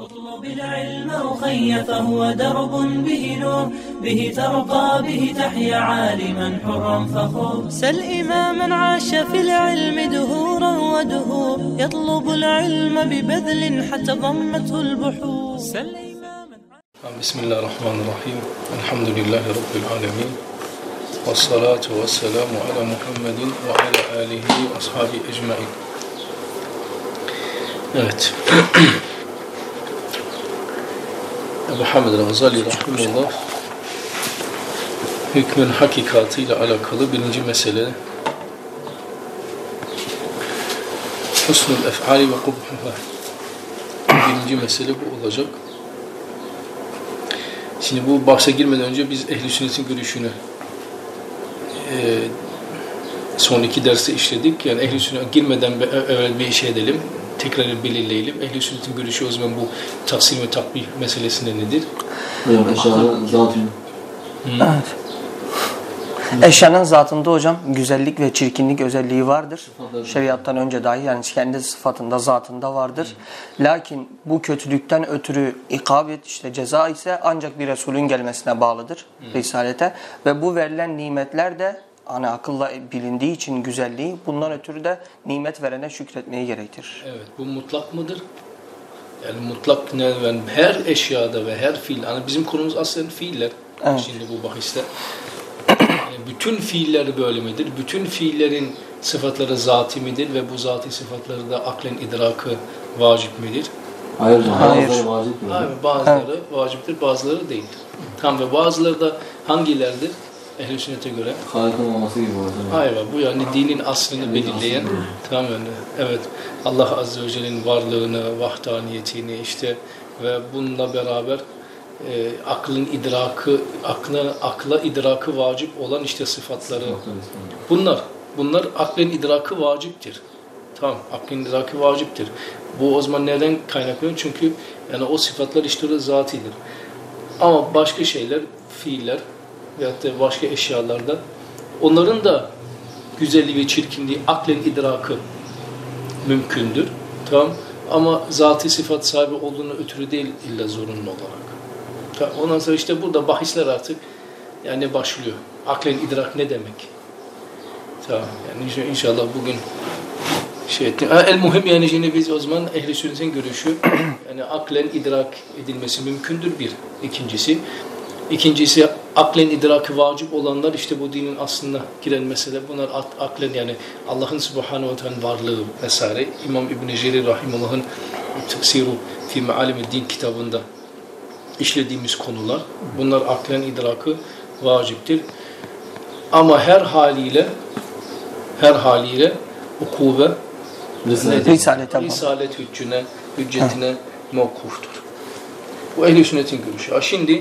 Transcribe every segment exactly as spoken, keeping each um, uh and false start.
اطلب العلم أخي فهو درب به نور به ترقى به تحيا عالما حرا فخور سل إماما عاش في العلم دهورا ودهور يطلب العلم ببذل حتى ضمته البحور سل إماما بسم الله الرحمن الرحيم الحمد لله رب العالمين والصلاة والسلام على محمد وعلى آله وأصحابه أجمعين. Evet. Ebu Hamid el-Gazali rahimullah hükmün hakikatıyla alakalı birinci mesele husnul ef'ali ve kubhuha. Birinci mesele bu olacak. Şimdi bu bahse girmeden önce biz ehl-i sünnetin görüşünü e, son iki derste işledik. Yani ehl-i sünnet girmeden evvel bir şey edelim. Tekrar belirleyelim. Ehl-i sünnetin görüşü o zaman bu tahsil ve takbih meselesinde nedir? Hocam eşyanın zatında. Evet. Eşyanın zatında hocam güzellik ve çirkinlik özelliği vardır. Şeriattan önce dahi yani kendi sıfatında, zatında vardır. Hı. Lakin bu kötülükten ötürü ikabet işte ceza ise ancak bir Resulün gelmesine bağlıdır. Hı. Risalete. Ve bu verilen nimetler de hani akılla bilindiği için güzelliği bundan ötürü de nimet verene şükretmeyi gerektirir. Evet, bu mutlak mıdır? Yani mutlak ne? Yani her eşyada ve her fiil, yani bizim konumuz aslında fiiller. Evet. Şimdi bu bahiste. Yani bütün fiiller böyle midir? Bütün fiillerin sıfatları zati midir ve bu zati sıfatları da aklen idrakı vacip midir? Hayır, Hayır. bazıları vacip mi? Hayır, bazıları evet. vaciptir, bazıları değildir. Tamam ve bazıları da hangilerdir? Ehl-i sünnete göre. Halik'in olması gibi olsun. Hayır, bu yani dinin aslını belirleyen, tamam yani, evet, Allah Azze ve Celle'nin varlığını, vahdaniyetini işte ve bununla beraber e, aklın idrakı, akla, akla idrakı vacip olan işte sıfatları. Bunlar, bunlar aklın idrakı vaciptir. Tamam, aklın idrakı vaciptir. Bu o zaman nereden kaynaklanıyor? Çünkü yani o sıfatlar işte o zatidir. Ama başka şeyler, fiiller veyahut da başka eşyalarda onların da güzelliği ve çirkinliği aklen idrakı mümkündür. Tamam. Ama zati sıfat sahibi olduğunu ötürü değil illa zorunlu olarak. Tamam. Ondan sonra işte burada bahisler artık yani başlıyor. Aklen idrak ne demek? Tamam. Yani inşallah bugün şey ettim. El muhim yani şimdi biz o zaman ehl-i sünnetin görüşü yani aklen idrak edilmesi mümkündür bir. İkincisi İkincisi aklen idraki vacip olanlar işte bu dinin aslında giren mesele. Bunlar aklen yani Allah'ın Subhanahu ve Teala'nın varlığı vesaire. İmam İbn-i Cerir Rahimullah'ın Tefsiru fi Mealimi Din kitabında işlediğimiz konular. Bunlar aklen idrakı vaciptir. Ama her haliyle her haliyle ukube Risalet, Risalet hüccüne, hüccetine mevkuftur. Bu ehl-i sünnetin görüşü. Ha şimdi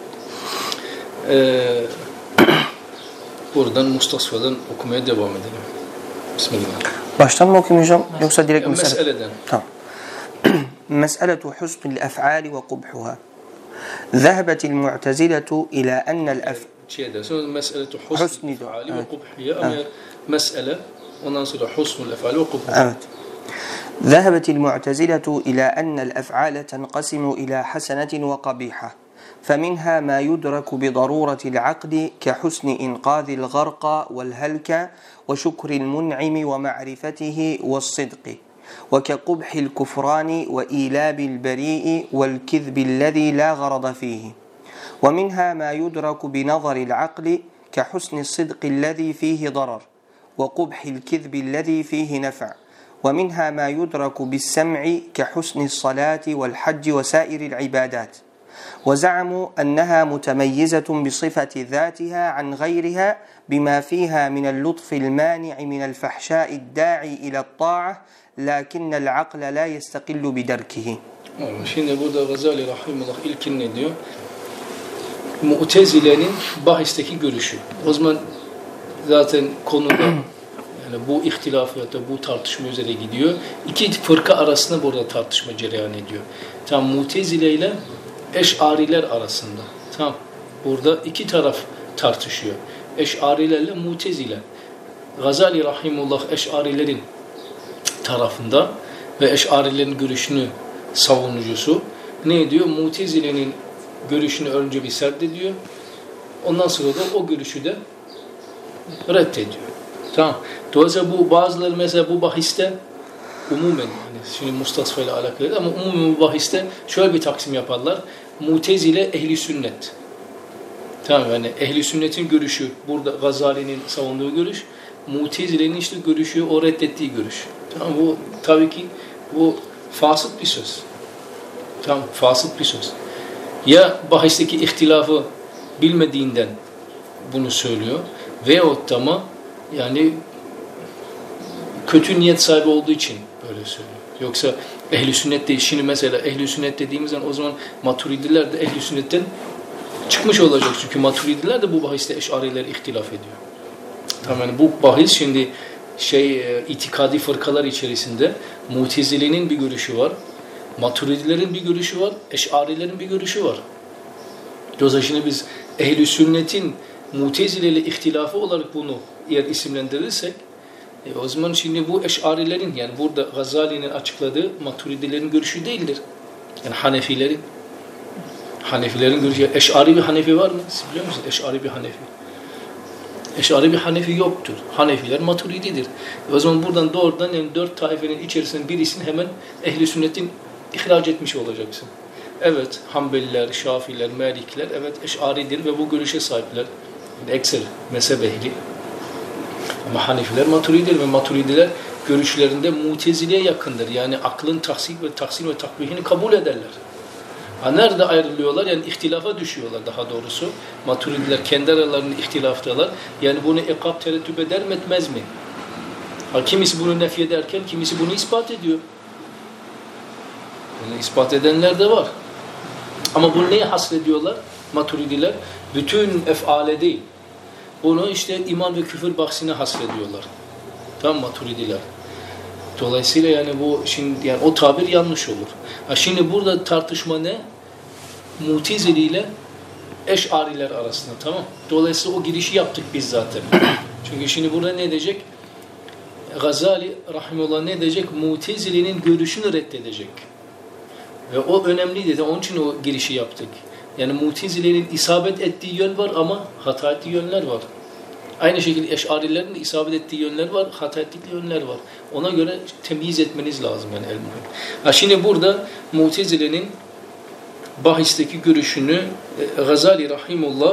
Ee, buradan Mustasfa'dan okumaya devam edelim. Bismillah. Baştan mı okuyayım hocam yoksa direkt yani mesele? Meseleden. Tamam. Mes'eletu husnul ef'ali ve kubhuha. Zehebetil mu'teziletu ila ennel ef... Şey dersin, meseletu husnul ef'ali ve kubhiye ama mesele ondan sonra husnul ef'ali ve kubhuha. Evet. ذهبت المعتزلة إلى أن الأفعال تنقسم إلى حسنة وقبيحة فمنها ما يدرك بضرورة العقل كحسن إنقاذ الغرق والهلك وشكر المنعم ومعرفته والصدق وكقبح الكفران وإيلاب البريء والكذب الذي لا غرض فيه ومنها ما يدرك بنظر العقل كحسن الصدق الذي فيه ضرر وقبح الكذب الذي فيه نفع ومنها ما يدرك بالسمع كحسن الصلاة والحج وسائر العبادات وزعموا أنها متميزة بصفة ذاتها عن غيرها بما فيها من اللطف المانع من الفحشاء الداعي إلى الطاعة لكن العقل لا يستقل بدركه. Şimdi burada Gazali Rahimullah ilkin ne diyor? Mu'tezile'nin bahisteki görüşü. O zaman zaten konuda yani bu ihtilafiyata, bu tartışma üzere gidiyor. İki fırka arasında burada tartışma cereyan ediyor. Tam Mu'tezile ile Eş'ariler arasında. Tamam. Burada iki taraf tartışıyor. Eş'arilerle Mu'tezile. Gazali Rahimullah Eş'arilerin tarafında ve Eş'arilerin görüşünü savunucusu. ne diyor? Mutezile'nin görüşünü önce bir serdediyor. Ondan sonra da o görüşü de reddediyor. Tamam. Dolayısıyla bu bazıları mesela bu bahiste umumen, hani şimdi Mustafa ile alakalı ama umumen bu bahiste şöyle bir taksim yaparlar. Mutezile ehli sünnet. Tamam, yani ehli sünnetin görüşü burada Gazali'nin savunduğu görüş, Mutezile'nin işte görüşü, o reddettiği görüş. Tamam, bu tabii ki bu fasıt bir söz. Tamam, fasıt bir söz. Ya bahisteki ihtilafı bilmediğinden bunu söylüyor veyahut da ama yani kötü niyet sahibi olduğu için böyle söylüyor. Yoksa ehli sünnet değil. Şimdi mesela ehli sünnet dediğimiz zaman o zaman Maturidiler de ehli sünnetten çıkmış olacak. Çünkü Maturidiler de bu bahiste Eş'ariler ihtilaf ediyor. Tamam, yani bu bahis şimdi şey itikadi fırkalar içerisinde Mutezile'nin bir görüşü var. Maturidilerin bir görüşü var. Eş'arilerin bir görüşü var. Dolayısıyla şimdi biz ehli sünnetin Mutezile ile ihtilafı olarak bunu eğer isimlendirirsek e o zaman şimdi bu Eş'arilerin, yani burada Gazali'nin açıkladığı Maturidilerin görüşü değildir. Yani Hanefilerin Hanefilerin görüşü. Eş'ari bir Hanefi var mı? Siz biliyor musunuz? Eş'ari bir Hanefi. Eş'ari bir Hanefi yoktur. Hanefiler Maturididir. E o zaman buradan doğrudan yani dört taifenin içerisinden birisini hemen ehli sünnetin ihraç etmiş olacaksın. Evet, Hanbeliler, Şafiler, Malikler evet Eş'aridir ve bu görüşe sahipler. Yani ekser mezhep ehli. Ama Hanefiler Maturididir ve Maturidiler görüşlerinde Mutezile'ye yakındır. Yani aklın tahsil ve tahsil ve takbihini kabul ederler. Ha, nerede ayrılıyorlar? Yani ihtilafa düşüyorlar daha doğrusu. Maturidiler kendi aralarında ihtilaftalar. Yani bunu ikab tereddüt eder mi etmez mi? Ha, kimisi bunu nefy ederken kimisi bunu ispat ediyor. Bunu ispat edenler de var. Ama bunu neye hasrediyorlar? Maturidiler bütün ef'ale değil. Bunu işte iman ve küfür bahsine hasrediyorlar. Tamam, Maturidiler. Dolayısıyla yani bu şimdi yani o tabir yanlış olur. Ha, şimdi burada tartışma ne? Mutezili ile Eş'ariler arasında, tamam. Dolayısıyla o girişi yaptık biz zaten. Çünkü şimdi burada ne diyecek? Gazali rahimullah ne diyecek? Mutezili'nin görüşünü reddedecek. Ve o önemli dedi. Onun için o girişi yaptık. Yani Mutezile'nin isabet ettiği yön var ama hata ettiği yönler var. Aynı şekilde Eş'arilerin de isabet ettiği yönler var, hata ettiği yönler var. Ona göre temyiz etmeniz lazım yani el-muhim. Ha, şimdi burada Mutezile'nin bahisteki görüşünü e, Gazali rahimullah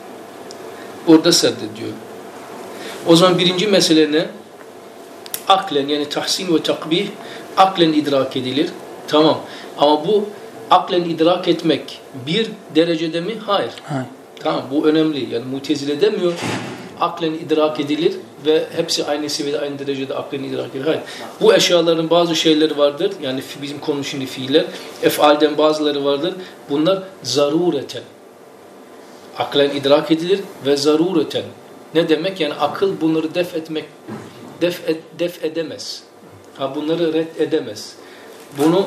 orada serdediyor. O zaman birinci mesele ne? Aklen, yani tahsin ve takbih aklen idrak edilir. Tamam. Ama bu aklen idrak etmek bir derecede mi? Hayır. Hayır. Tamam, bu önemli. Yani Mutezile demiyor aklen idrak edilir ve hepsi aynı seviyede, aynı derecede aklen idrak edilir. Hayır. Bu eşyaların bazı şeyleri vardır. Yani bizim konu şimdi fiiller. Ef'alden bazıları vardır. Bunlar zarureten. Aklen idrak edilir ve zarureten. Ne demek? Yani akıl bunları def etmek, def, ed, def edemez. Ha, bunları red edemez. Bunu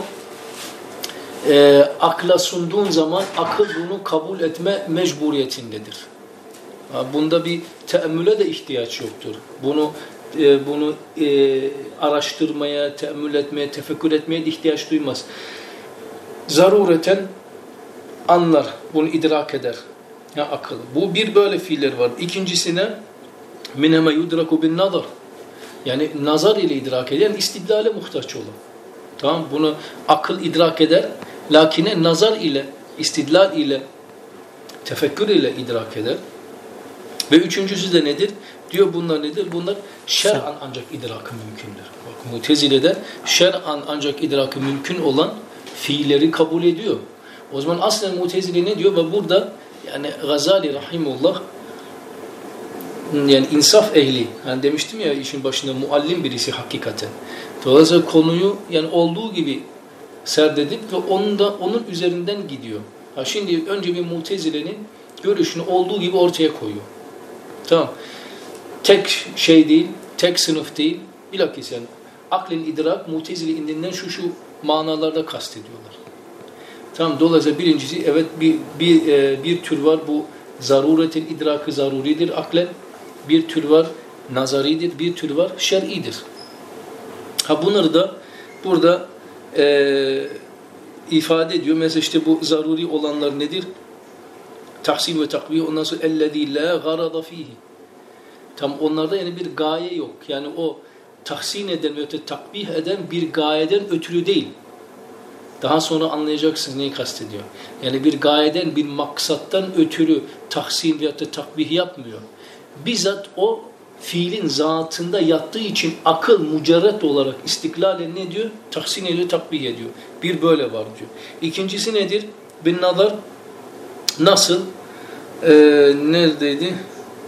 e, akla sunduğun zaman akıl bunu kabul etme mecburiyetindedir. Ha, bunda bir teemmüle de ihtiyaç yoktur. Bunu e, bunu e, araştırmaya, teemmül etmeye, tefekkür etmeye de ihtiyaç duymaz. Zarureten anlar, bunu idrak eder. Ya akıl. Bu bir böyle fiiller var. İkincisine minema yudraku bin nazar. Yani nazar ile idrak eden, istidlale muhtaç olan. Tamam, bunu akıl idrak eder. Lakine nazar ile, istidlal ile, tefekkür ile idrak eder. Ve üçüncüsü de nedir? Diyor bunlar nedir? Bunlar şer'an ancak idrakı mümkündür. Bak, Mutezile'de şer'an ancak idrakı mümkün olan fiilleri kabul ediyor. O zaman aslen Mutezile ne diyor? Ve burada yani Gazali rahimullah yani insaf ehli. Yani demiştim ya işin başında muallim birisi hakikaten. Dolayısıyla konuyu yani olduğu gibi serdedip ve onun da onun üzerinden gidiyor. Ha, şimdi önce bir Mutezile'nin görüşünü olduğu gibi ortaya koyuyor. Tamam. Tek şey değil, tek sınıf değil. Bilakis yani aklen idrak Mutezile indiğinden şu şu manalarda kastediyorlar. Tamam. Dolayısıyla birincisi evet bir bir e, bir tür var, bu zaruretin idrakı zaruridir aklen. Bir tür var nazaridir, bir tür var şer'idir. Ha, bunları da burada e, ifade ediyor. Mesela işte bu zaruri olanlar nedir? Tahsin ve takviye, ondan sonra ellezî lâ garada fîhî. Tam onlarda yani bir gaye yok. Yani o tahsin eden ve takbih eden bir gayeden ötürü değil. Daha sonra anlayacaksınız neyi kastediyor. Yani bir gayeden, bir maksattan ötürü tahsin veya da takbih yapmıyor. Bizzat o fiilin zatında yattığı için akıl mücerret olarak istiklalen ne diyor? Tahsin ediyor, takbih ediyor. Bir böyle var diyor. İkincisi nedir? Bin nazar nasıl? Ee, neredeydi?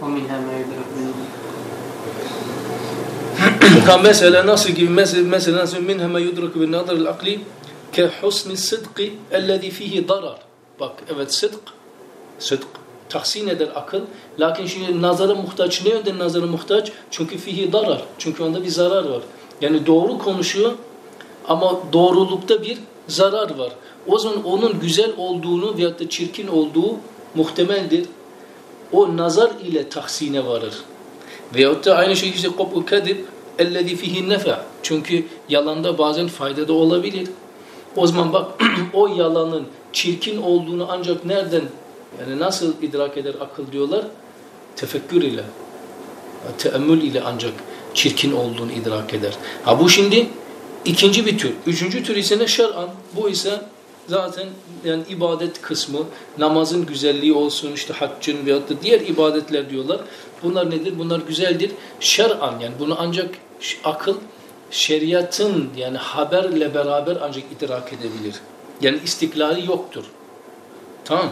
Ha mesela nasıl gibi? Mesela, mesela nasıl? Minha ma yudrak bin nazar al-akli ke husni sıdqi ellezî fihi darar. Bak evet, sıdk, sıdk tahsin eder akıl. Lakin şimdi nazara muhtaç. Ne yönden nazara muhtaç? Çünkü fihi darar. Çünkü onda bir zarar var. Yani doğru konuşuyor ama doğrulukta bir zarar var. O zaman onun güzel olduğunu veyahut da çirkin olduğu muhtemeldir. O nazar ile tahsine varır. Veyahut da aynı şekilde kopuk kadib ellezî fihi nefe. Çünkü yalanda bazen fayda da olabilir. O zaman bak o yalanın çirkin olduğunu ancak nereden, yani nasıl idrak eder akıl diyorlar? Tefekkür ile, teemmül ile ancak çirkin olduğunu idrak eder. Ha bu şimdi ikinci bir tür. Üçüncü tür ise ne? Şer'an. Bu ise zaten yani ibadet kısmı, namazın güzelliği olsun, işte haccın veyahut da diğer ibadetler diyorlar. Bunlar nedir? Bunlar güzeldir. Şer'an, yani bunu ancak akıl şeriatın yani haberle beraber ancak idrak edebilir. Yani istiklali yoktur. Tamam.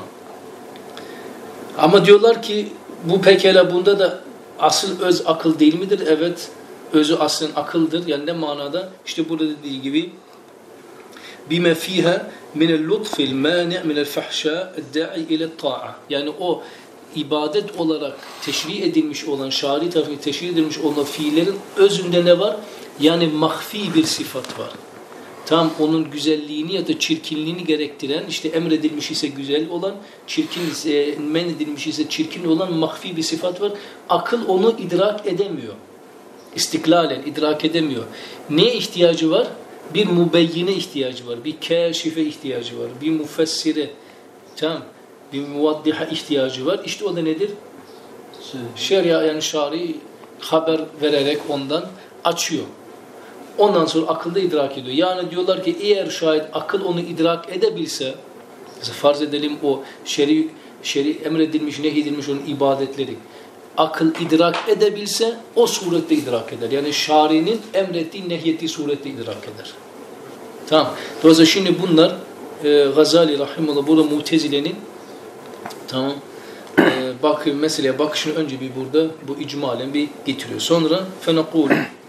Ama diyorlar ki bu pekala bunda da asıl öz akıl değil midir? Evet. Özü aslın akıldır. Yani ne manada? İşte burada dediği gibi bime fiha minel lutfil mani' minel fahşa da'i ile ta'a. Yani o ibadet olarak teşri edilmiş olan, şari tarafından teşri edilmiş olan fiillerin özünde ne var? Yani mahfi bir sıfat var. Tam onun güzelliğini ya da çirkinliğini gerektiren, işte emredilmiş ise güzel olan, çirkin ise, men edilmiş ise çirkin olan mahfi bir sıfat var. Akıl onu idrak edemiyor. İstiklalen idrak edemiyor. Neye ihtiyacı var? Bir mübeyyine ihtiyacı var. Bir kâşife ihtiyacı var. Bir müfessire. Tamam. Bir muvaddiha ihtiyacı var. İşte o da nedir? Şeria, yani şari haber vererek ondan açıyor. Ondan sonra akılda idrak ediyor. Yani diyorlar ki eğer şayet akıl onu idrak edebilse, farz edelim o şer'i, şer'i emredilmiş, nehyedilmiş onun ibadetleri, akıl idrak edebilse o surette idrak eder. Yani şari'nin emrettiği, nehyettiği surette idrak eder. Tamam. Dolayısıyla şimdi bunlar e, Gazali rahimullah burada Mutezile'nin tamam e, bak meseleye bakışını önce bir burada bu icmalen bir getiriyor. Sonra fenakul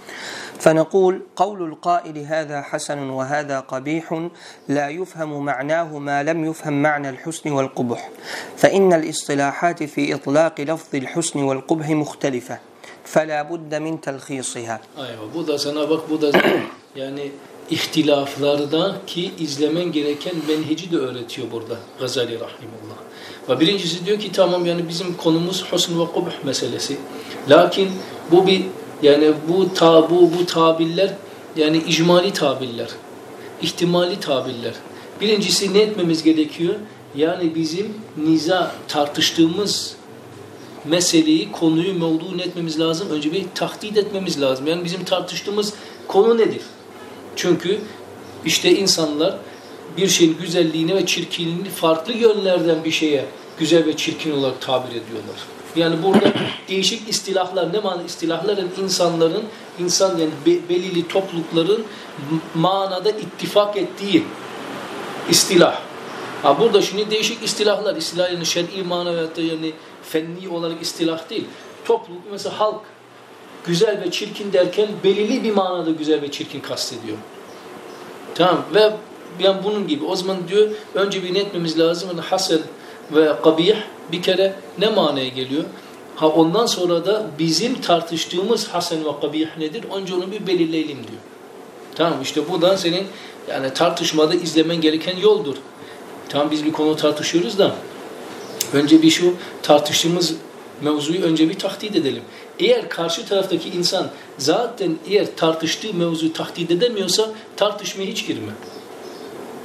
فنقول قول القائل هذا حسن وهذا قبيح لا يفهم معناه ما لم يفهم معنى الحسن والقبح فإن الاصطلاحات في إطلاق لفظ الحسن والقبح مختلفة فلا بد من تلخيصها. Aynen. Bu da sana bak bu da yani ihtilaflarda ki izlemen gereken menheci de öğretiyor burada Gazali rahimullah. Ve birincisi diyor ki tamam yani bizim konumuz husn ve kubh meselesi. Lakin bu bir yani bu tabu bu tabirler yani icmali tabirler, ihtimali tabirler. Birincisi ne etmemiz gerekiyor? Yani bizim niza tartıştığımız meseleyi, konuyu, mevduğu ne etmemiz lazım? Önce bir tahdid etmemiz lazım. Yani bizim tartıştığımız konu nedir? Çünkü işte insanlar bir şeyin güzelliğini ve çirkinliğini farklı yönlerden bir şeye güzel ve çirkin olarak tabir ediyorlar. Yani burada değişik istilahlar, ne manada istilahların insanların, insan yani be, belirli toplulukların manada ittifak ettiği istilah. Ha burada şimdi değişik istilahlar, istilah yani şer'i mana veyahut da yani fenni olarak istilah değil. Topluluk mesela halk güzel ve çirkin derken belirli bir manada güzel ve çirkin kastediyor. Tamam ve yani bunun gibi o zaman diyor önce bir ne etmemiz lazım? Yani hasen ve kabih bir kere ne manaya geliyor? Ha ondan sonra da bizim tartıştığımız hasen ve kabih nedir? Önce onu bir belirleyelim diyor. Tamam işte bu da senin yani tartışmada izlemen gereken yoldur. Tamam biz bir konu tartışıyoruz da önce bir şu tartıştığımız mevzuyu önce bir tahdid edelim. Eğer karşı taraftaki insan zaten eğer tartıştığı mevzuyu tahdid edemiyorsa tartışmaya hiç girme.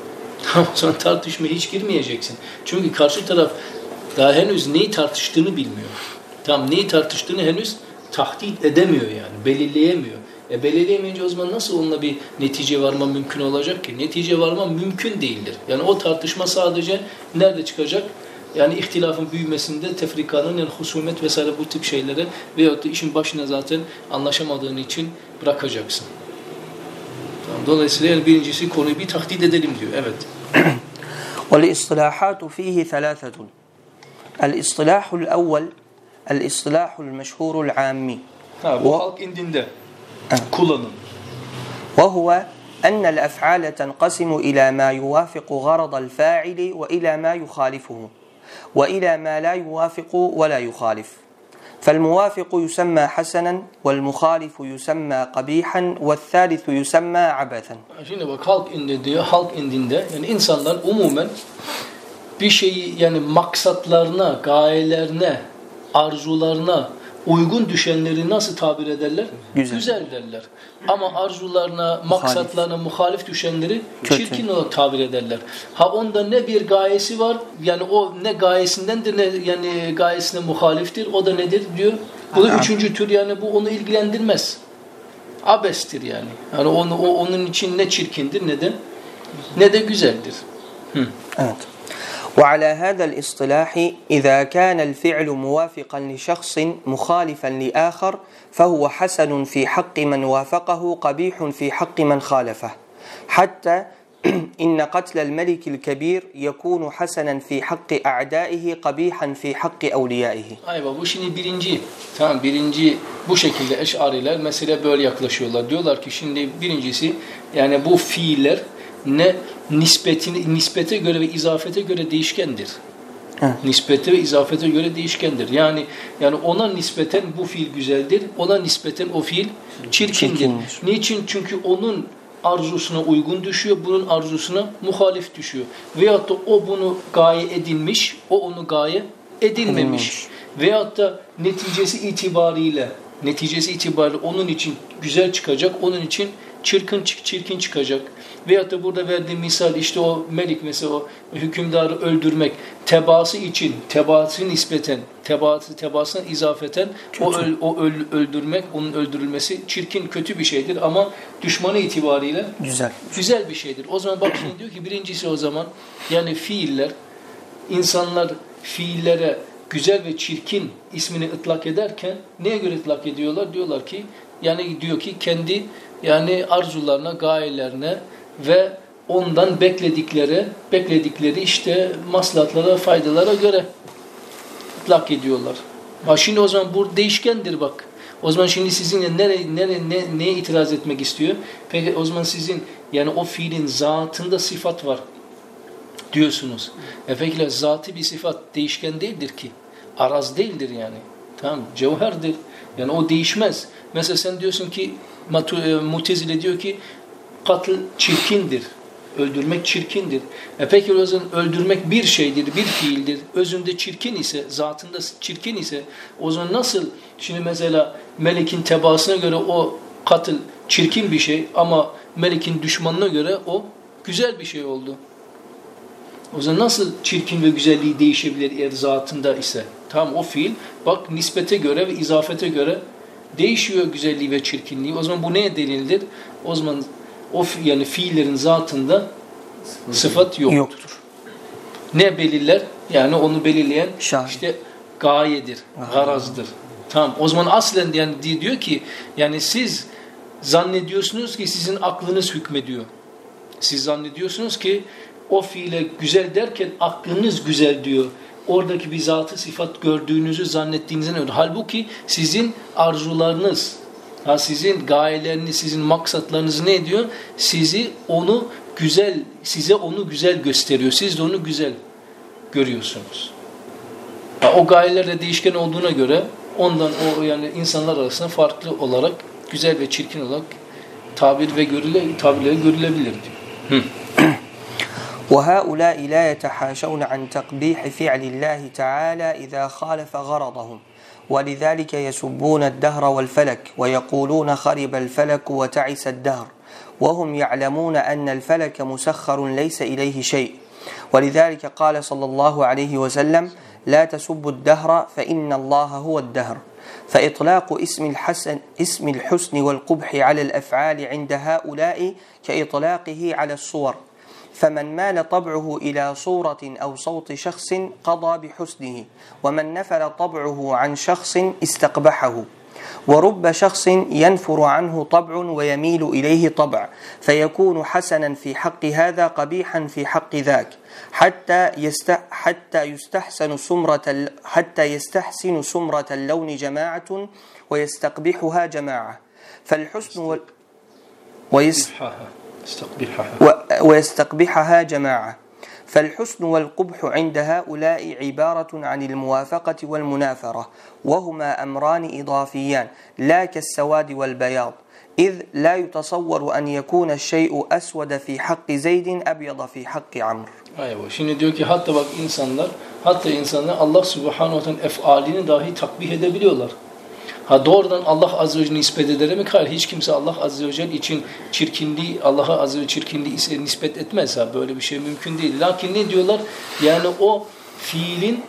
Tamam, o zaman tartışmaya hiç girmeyeceksin. Çünkü karşı taraf daha henüz neyi tartıştığını bilmiyor. Tamam, neyi tartıştığını henüz tahdit edemiyor yani, belirleyemiyor. E belirleyemeyince o zaman nasıl onunla bir netice varma mümkün olacak ki? Netice varma mümkün değildir. Yani o tartışma sadece nerede çıkacak? Yani ihtilafın büyümesinde, tefrikanın, yani husumet vesaire bu tip şeylere veyahut da işin başına zaten anlaşamadığın için bırakacaksın. Tamam, dolayısıyla yani birincisi konuyu bir tahdit edelim diyor. Evet. وَالْإِصْطِلَاحَاتُ فِيهِ ثَلَاثَةٌ الْإِصْطِلَاحُ الْأَوَّلِ الْإِصْطِلَاحُ الْمَشْهُورُ الْعَامِّ Ha, bu halk indinde kullanın. وهو أن الأفعال تنقسم إلى ما يوافق غرض الفاعل وإلى ما يخالفه وإلى ما لا يوافق ولا يخالف فالموافق يسمى حسنا والمخالف يسمى قبيحا والثالث يسمى عبثا. Şimdi bak, halk indinde diyor, halk indinde yani insanlar umumen bir şeyi yani maksatlarına, gayelerine, arzularına uygun düşenleri nasıl tabir ederler? Güzel, Güzel derler. Ama arzularına, maksatlarına muhalif düşenleri kötü, çirkin olarak tabir ederler. Ha onda ne bir gayesi var, yani o ne gayesindendir ne yani gayesine muhaliftir. O da nedir diyor? Bu da üçüncü tür, yani bu onu ilgilendirmez. Abestir yani. Yani onu, o, onun için ne çirkindir ne de ne de güzeldir. Hı. Evet. وعلى هذا الاصطلاح إذا كان الفعل موافقا لشخص مخالفا لآخر فهو حسن في حق من وافقه قبيح في حق من خالفه حتى إن قتل الملك الكبير يكون حسنا في حق أعدائه قبيحا في حق أوليائه. Ayva, bu şimdi birinci. Tamam, birinci bu şekilde Eş'ariler mesela böyle yaklaşıyorlar. Diyorlar ki şimdi birincisi yani bu fiiller ne nispetini, nispete göre ve izafete göre değişkendir. Hı. Nispete ve izafete göre değişkendir. Yani yani ona nispeten bu fiil güzeldir, ona nispeten o fiil çirkindir. Çirkindir. Niçin? Çünkü onun arzusuna uygun düşüyor, bunun arzusuna muhalif düşüyor. Veyahut da o bunu gaye edinmiş, o onu gaye edilmemiş. Edilmemiş. Veyahut da neticesi itibariyle, neticesi itibariyle onun için güzel çıkacak, onun için çirkin çirkin çıkacak. Veyahut da burada verdiğim misal işte o melik mesela o hükümdarı öldürmek tebaası için, tebaası nispeten, tebaası, tebaasına izafeten kötü. o, öl, o öl, öldürmek, onun öldürülmesi çirkin, kötü bir şeydir ama düşmanı itibariyle güzel güzel bir şeydir. O zaman bak şimdi diyor ki birincisi o zaman yani fiiller, insanlar fiillere güzel ve çirkin ismini ıtlak ederken neye göre ıtlak ediyorlar? Diyorlar ki yani diyor ki kendi yani arzularına, gayelerine ve ondan bekledikleri, bekledikleri işte maslahatlara, faydalara göre ıtlak ediyorlar. Ha şimdi o zaman bu değişkendir bak. O zaman şimdi sizin nere, nere, ne, neye itiraz etmek istiyor? Peki o zaman sizin yani o fiilin zatında sıfat var diyorsunuz. E peki zatı bir sıfat değişken değildir ki. Araz değildir yani. Tamam, cevherdir. Yani o değişmez. Mesela sen diyorsun ki Mutezile diyor ki katl çirkindir. Öldürmek çirkindir. E peki o zaman öldürmek bir şeydir, bir fiildir. Özünde çirkin ise, zatında çirkin ise o zaman nasıl şimdi mesela melekin tebaasına göre o katl çirkin bir şey ama melekin düşmanına göre o güzel bir şey oldu. O zaman nasıl çirkin ve güzelliği değişebilir eğer zatında ise? Tamam, o fiil bak nispete göre ve izafete göre değişiyor güzelliği ve çirkinliği. O zaman bu neye delildir? O zaman o yani fiillerin zatında sıfat yoktur. yoktur. Ne belirler? Yani onu belirleyen Şahin. işte gayedir, Aha. garazdır. Tamam. O zaman aslen yani diyor ki yani siz zannediyorsunuz ki sizin aklınız hükmediyor. Siz zannediyorsunuz ki o fiile güzel derken aklınız güzel diyor. Oradaki bir zatı sıfat gördüğünüzü zannettiğinizden öyle. Halbuki sizin arzularınız, ha sizin gayeleriniz, sizin maksatlarınız ne ediyor? Sizi onu güzel, size onu güzel gösteriyor. Siz de onu güzel görüyorsunuz. Ha, o gayeler de değişken olduğuna göre ondan o yani insanlar arasında farklı olarak güzel ve çirkin olarak tabir ve görüle tabirleri görülebilir diyor. Hı. وهؤلاء لا يتحاشون عن تقبيح فعل الله تعالى إذا خالف غرضهم ولذلك يسبون الدهر والفلك ويقولون خرب الفلك وتعس الدهر وهم يعلمون أن الفلك مسخر ليس إليه شيء ولذلك قال صلى الله عليه وسلم لا تسبوا الدهر فإن الله هو الدهر فإطلاق اسم الحسن اسم الحسن والقبح على الأفعال عند هؤلاء كإطلاقه على الصور فمن مال طبعه إلى صورة أو صوت شخص قضى بحسنه ومن نفل طبعه عن شخص استقبحه ورب شخص ينفر عنه طبع ويميل إليه طبع فيكون حسنا في حق هذا قبيحا في حق ذاك حتى يست حتى يستحسن سمرة حتى يستحسن سمرة اللون جماعة ويستقبحها جماعة فالحسن وال ويس ويستقبحها جماعة فالحسن والقبح عند هؤلاء عبارة عن الموافقة والمنافرة وهما أمران إضافيان لا كالسواد والبياض إذ لا يتصور أن يكون الشيء أسود في حق زيد أبيض في حق عمرو. Aynen. Şimdi diyor ki hatta bak insanlar, hatta insanlar Allah Subhanahu ve Teala'nın efalini dahi takbih edebiliyorlar. Ha doğrudan Allah Azze ve Celle nispet eder mi? Hayır. Hiç kimse Allah Azze ve Celle için çirkinliği, Allah'a Azze ve Celle çirkinliği nispet etmez. Ha böyle bir şey mümkün değil. Lakin ne diyorlar? Yani o fiilin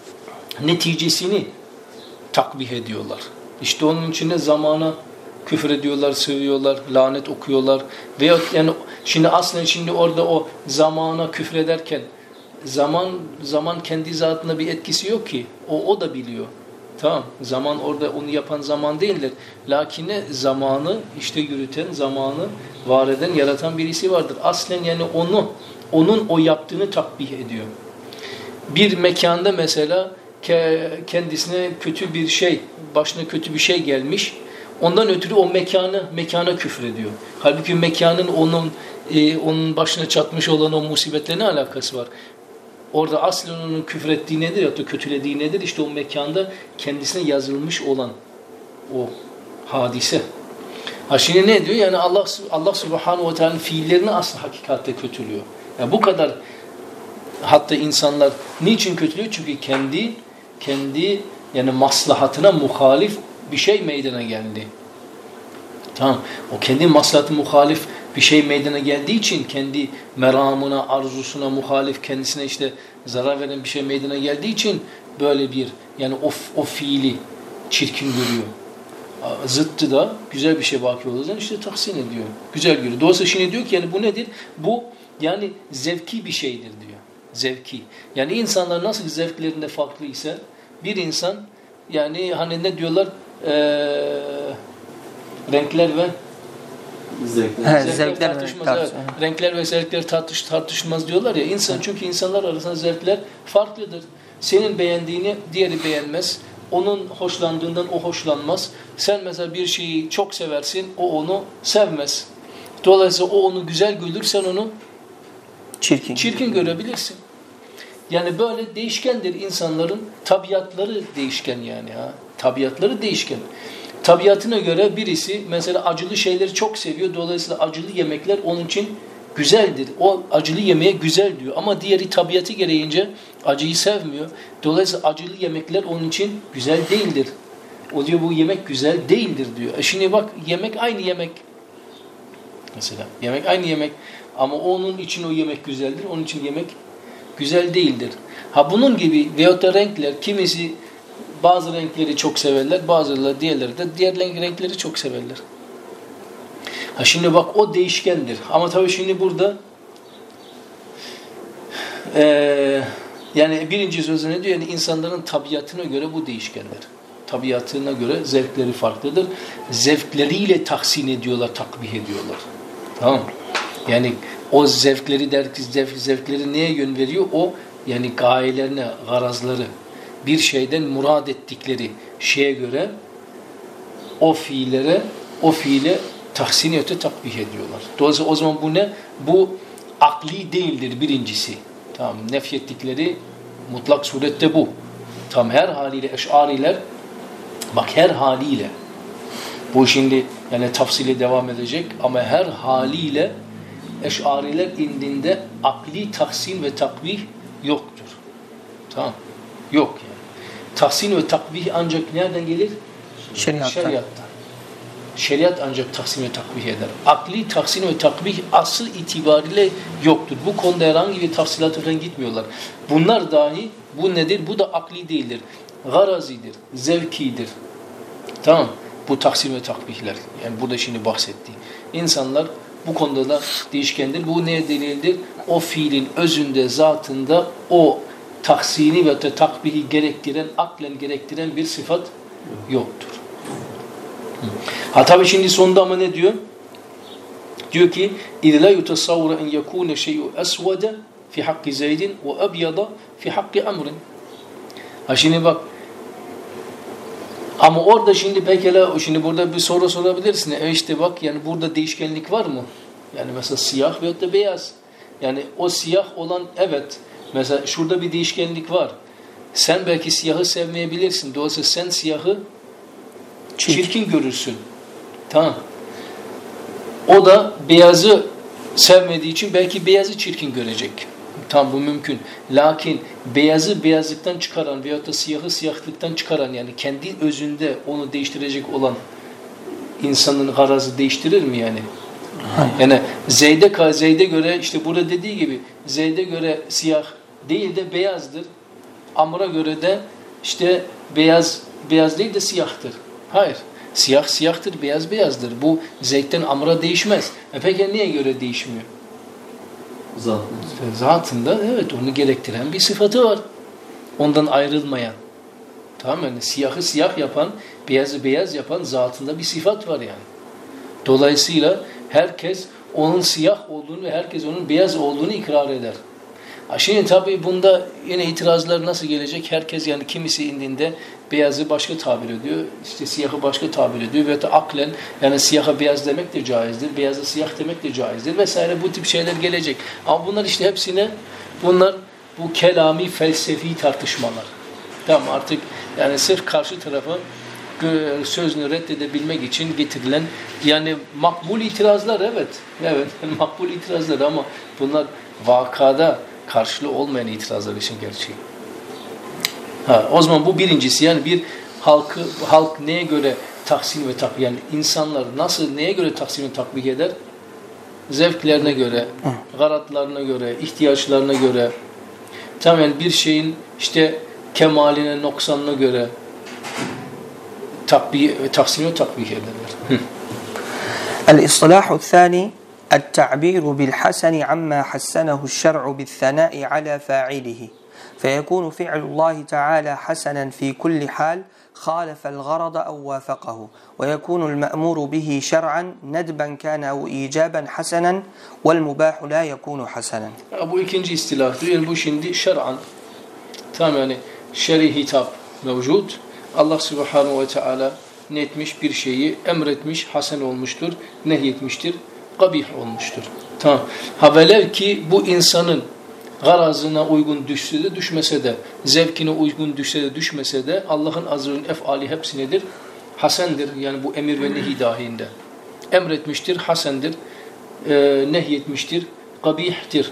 neticesini takbih ediyorlar. İşte onun için de zamana küfür ediyorlar, sövüyorlar, lanet okuyorlar. Veyahut yani şimdi aslında şimdi orada o zamana küfür ederken zaman zaman kendi zatına bir etkisi yok ki. O o da biliyor. Tamam. Zaman orada onu yapan zaman değildir. Lakin zamanı işte yürüten, zamanı var eden, yaratan birisi vardır. Aslen yani onu, onun o yaptığını takbih ediyor. Bir mekanda mesela kendisine kötü bir şey, başına kötü bir şey gelmiş. Ondan ötürü o mekanı, mekana küfür ediyor. Halbuki mekanın onun e, onun başına çatmış olan o musibetle ne alakası var? Orada aslen onun küfür ettiği nedir ya da kötülediği nedir? İşte o mekanda kendisine yazılmış olan o hadise. Ha şimdi ne diyor? Yani Allah Allah Subhanahu ve Teala'nın fiillerini aslında hakikatte kötülüyor. Yani bu kadar hatta insanlar niçin kötülüyor? Çünkü kendi kendi yani maslahatına muhalif bir şey meydana geldi. Tamam. O kendi maslahatı muhalif bir şey meydana geldiği için kendi meramına, arzusuna muhalif, kendisine işte zarar veren bir şey meydana geldiği için böyle bir yani o, o fiili çirkin görüyor. Zıttı da güzel bir şey vaki olduğundan işte tahsin ediyor. Güzel görüyor. Dolayısıyla şimdi diyor ki yani bu nedir? Bu yani zevki bir şeydir diyor. Zevki. Yani insanlar nasıl zevklerinde farklı ise bir insan yani hani ne diyorlar ee, renkler ve Zevkler, zevkler, zevkler tartışmaz. Evet. Renkler ve zevkler tartış, tartışmaz diyorlar ya. İnsan çünkü insanlar arasında zevkler farklıdır. Senin beğendiğini diğeri beğenmez. Onun hoşlandığından o hoşlanmaz. Sen mesela bir şeyi çok seversin, o onu sevmez. Dolayısıyla o onu güzel görür, sen onu çirkin, çirkin görebilirsin. Yani böyle değişkendir insanların tabiatları değişken yani ha. Tabiatları değişken. Tabiatına göre birisi mesela acılı şeyleri çok seviyor. Dolayısıyla acılı yemekler onun için güzeldir. O acılı yemeğe güzel diyor. Ama diğeri tabiatı gereğince acıyı sevmiyor. Dolayısıyla acılı yemekler onun için güzel değildir. O diyor bu yemek güzel değildir diyor. E şimdi bak yemek aynı yemek. Mesela yemek aynı yemek. Ama onun için o yemek güzeldir. Onun için yemek güzel değildir. Ha bunun gibi veyahut da renkler kimisi bazı renkleri çok severler, bazıları diğerleri de diğer renkleri çok severler. Ha şimdi bak o değişkendir. Ama tabii şimdi burada e, yani birinci sözü ne diyor? Yani insanların tabiatına göre bu değişkendir. Tabiatına göre zevkleri farklıdır. Zevkleriyle tahsin ediyorlar, takbih ediyorlar. Tamam mı? Yani o zevkleri der ki zevk, zevkleri neye yön veriyor? O yani gayelerine, garazları bir şeyden murad ettikleri şeye göre o fiillere, o fiile tahsin öte takbih ediyorlar. Dolayısıyla o zaman bu ne? Bu akli değildir birincisi. Tamam, nefyettikleri mutlak surette bu. Tam her haliyle eş'ariler bak her haliyle bu şimdi yani tafsili devam edecek ama her haliyle eş'ariler indinde akli tahsin ve takbih yoktur. Tamam. Yok yani. Tahsin ve takbih ancak nereden gelir? Şeriattan. Şeriattan. şeriat ancak tahsin ve takbih eder. Akli tahsin ve takbih asıl itibariyle yoktur. Bu konuda herhangi bir tafsilata falan gitmiyorlar. Bunlar dahi bu nedir? Bu da akli değildir. Garazidir, zevkidir. Tamam. Bu tahsin ve takbihler. Yani burada şimdi bahsettiği. İnsanlar bu konuda da değişkendir. Bu neye delildir? O fiilin özünde, zatında o tahsini ve takbihi gerektiren, aklen gerektiren bir sıfat yoktur. Ha tabi şimdi sonunda ama ne diyor? Diyor ki اِذْ لَا يُتَصَوْرَ اَنْ يَكُونَ شَيْءُ أَسْوَدَ فِي حَقِّ زَيْدٍ وَأَبْيَضَ فِي حَقِّ أَمْرٍ. Ha şimdi bak, ama orada şimdi pekala, şimdi burada bir soru sorabilirsin. E işte bak, yani burada değişkenlik var mı? Yani mesela siyah veyahut da beyaz. Yani o siyah olan, evet. Mesela şurada bir değişkenlik var. Sen belki siyahı sevmeyebilirsin. Dolayısıyla sen siyahı çirkin, çirkin görürsün. Tamam. O da beyazı sevmediği için belki beyazı çirkin görecek. Tamam, bu mümkün. Lakin beyazı beyazlıktan çıkaran veyahut da siyahı siyahlıktan çıkaran, yani kendi özünde onu değiştirecek olan insanın garazı değiştirir mi yani? Hayır. Yani Zeyd'e, Zeyd'e göre işte burada dediği gibi Zeyd'e göre siyah değil de beyazdır. Amr'a göre de işte beyaz beyaz değil de siyahtır. Hayır. Siyah siyahtır, beyaz beyazdır. Bu Zeyd'den Amr'a değişmez. E peki niye göre değişmiyor? Zatında. Zatında evet, onu gerektiren bir sıfatı var. Ondan ayrılmayan. Tamam mı? Yani siyahı siyah yapan, beyazı beyaz yapan zatında bir sıfat var yani. Dolayısıyla herkes onun siyah olduğunu ve herkes onun beyaz olduğunu ikrar eder. Şimdi tabii bunda yine itirazlar nasıl gelecek? Herkes, yani kimisi indiğinde beyazı başka tabir ediyor, işte siyahı başka tabir ediyor ve aklen yani siyaha beyaz demek de caizdir, beyaza siyah demek de caizdir vesaire, bu tip şeyler gelecek. Ama bunlar işte hepsine, bunlar bu kelami felsefi tartışmalar. Tamam, artık yani sırf karşı tarafa sözünü reddedebilmek için getirilen yani makbul itirazlar, evet. Evet, makbul itirazlar ama bunlar vakada karşılığı olmayan itirazlar için gerçeği. Ha, o zaman bu birincisi, yani bir halkı, halk neye göre taksim ve takbih, yani insanlar nasıl, neye göre taksim ve takbih eder? Zevklerine göre, garatlarına göre, ihtiyaçlarına göre, tamamen bir şeyin işte kemaline, noksanına göre takbih, taksim ve takbih ederler. الإصطلاح الثاني التعبير بالحسن عما حسنه الشرع بالثناء على فاعله فيكون فعل الله تعالى حسنا في كل حال خالف الغرض أو وافقه ويكون المأمور به شرعا ندبا كان أو إيجابا حسنا والمباح لا يكون حسنا. Bu ikinci istilahtır. Yani bu şimdi şer'an, tamam, yani şer'i hitap mevcut. Allah Subhanahu ve Teala ne etmiş? Bir şeyi emretmiş, hasen olmuştur, nehyetmiştir, kabih olmuştur. Tamam. Ha velev ki bu insanın garazına uygun düşse de düşmese de, zevkine uygun düşse de düşmese de Allah'ın azrının efali hepsi nedir? Hasendir. Yani bu emir ve nehi dahilinde. Emretmiştir, hasendir, e, nehyetmiştir, kabihtir.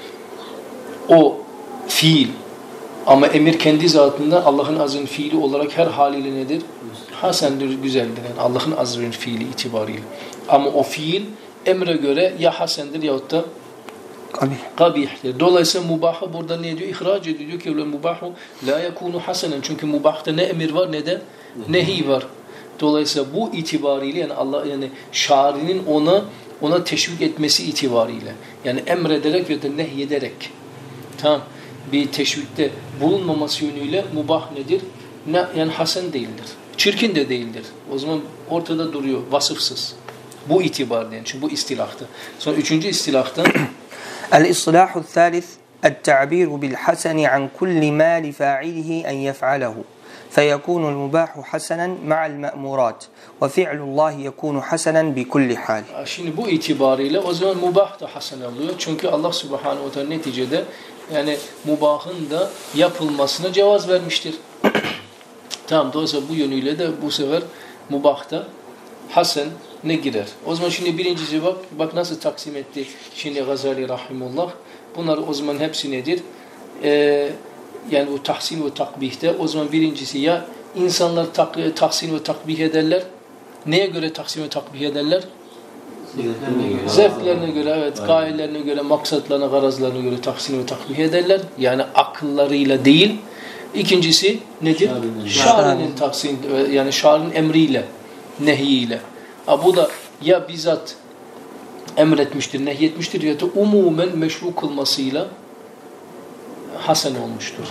O fiil. Ama emir kendi zatında Allah'ın azrının fiili olarak her haliyle nedir? Hasendir, güzeldir. Yani Allah'ın azrının fiili itibariyle. Ama o fiil emre göre ya hasendir yahut da kabih. kabihtir. Dolayısıyla mubahı burada ne diyor? İhraç ediyor. Diyor ki mubahu la yekunu hasenen. Çünkü mubahta ne emir var ne de nehi var. Dolayısıyla bu itibariyle, yani Allah, yani şarinin ona ona teşvik etmesi itibariyle, yani emrederek ya da nehyederek, tamam, bir teşvikte bulunmaması yönüyle mubah nedir? Ne, yani hasen değildir. Çirkin de değildir. O zaman ortada duruyor, vasıfsız. Bu itibarda, yani çünkü bu istilahtı. Sonra üçüncü istilahtan الإصطلاح الثالث التعبير بالحسن عن كل ما لفاعله أن يفعله فيكون المباح حسنا مع المأمورات وفعل الله يكون حسنا بكل حال. Şimdi bu itibariyle o zaman mubah da hasen oluyor. Çünkü Allah Subhanahu ve Teala neticede yani mubahın da yapılmasına cevaz vermiştir. Tamam, dolayısıyla bu yönüyle de bu sefer mubah da hasen ne girer? O zaman şimdi birincisi bak, bak nasıl taksim etti şimdi Gazali Rahimullah. Bunlar o zaman hepsi nedir? Ee, yani bu tahsin ve takbihte o zaman birincisi ya insanlar tak, tahsin ve takbih ederler neye göre taksim ve takbih ederler? Zevklerine göre, evet, gayelerine göre, maksatlarına, garazlarına göre taksim ve takbih ederler. Yani akıllarıyla değil. İkincisi nedir? Şar'ın taksim, yani Şar'ın emriyle, nehiyle. Ha, bu da ya bizzat emretmiştir, nehyetmiştir ya da umumen meşru kılmasıyla hasen olmuştur.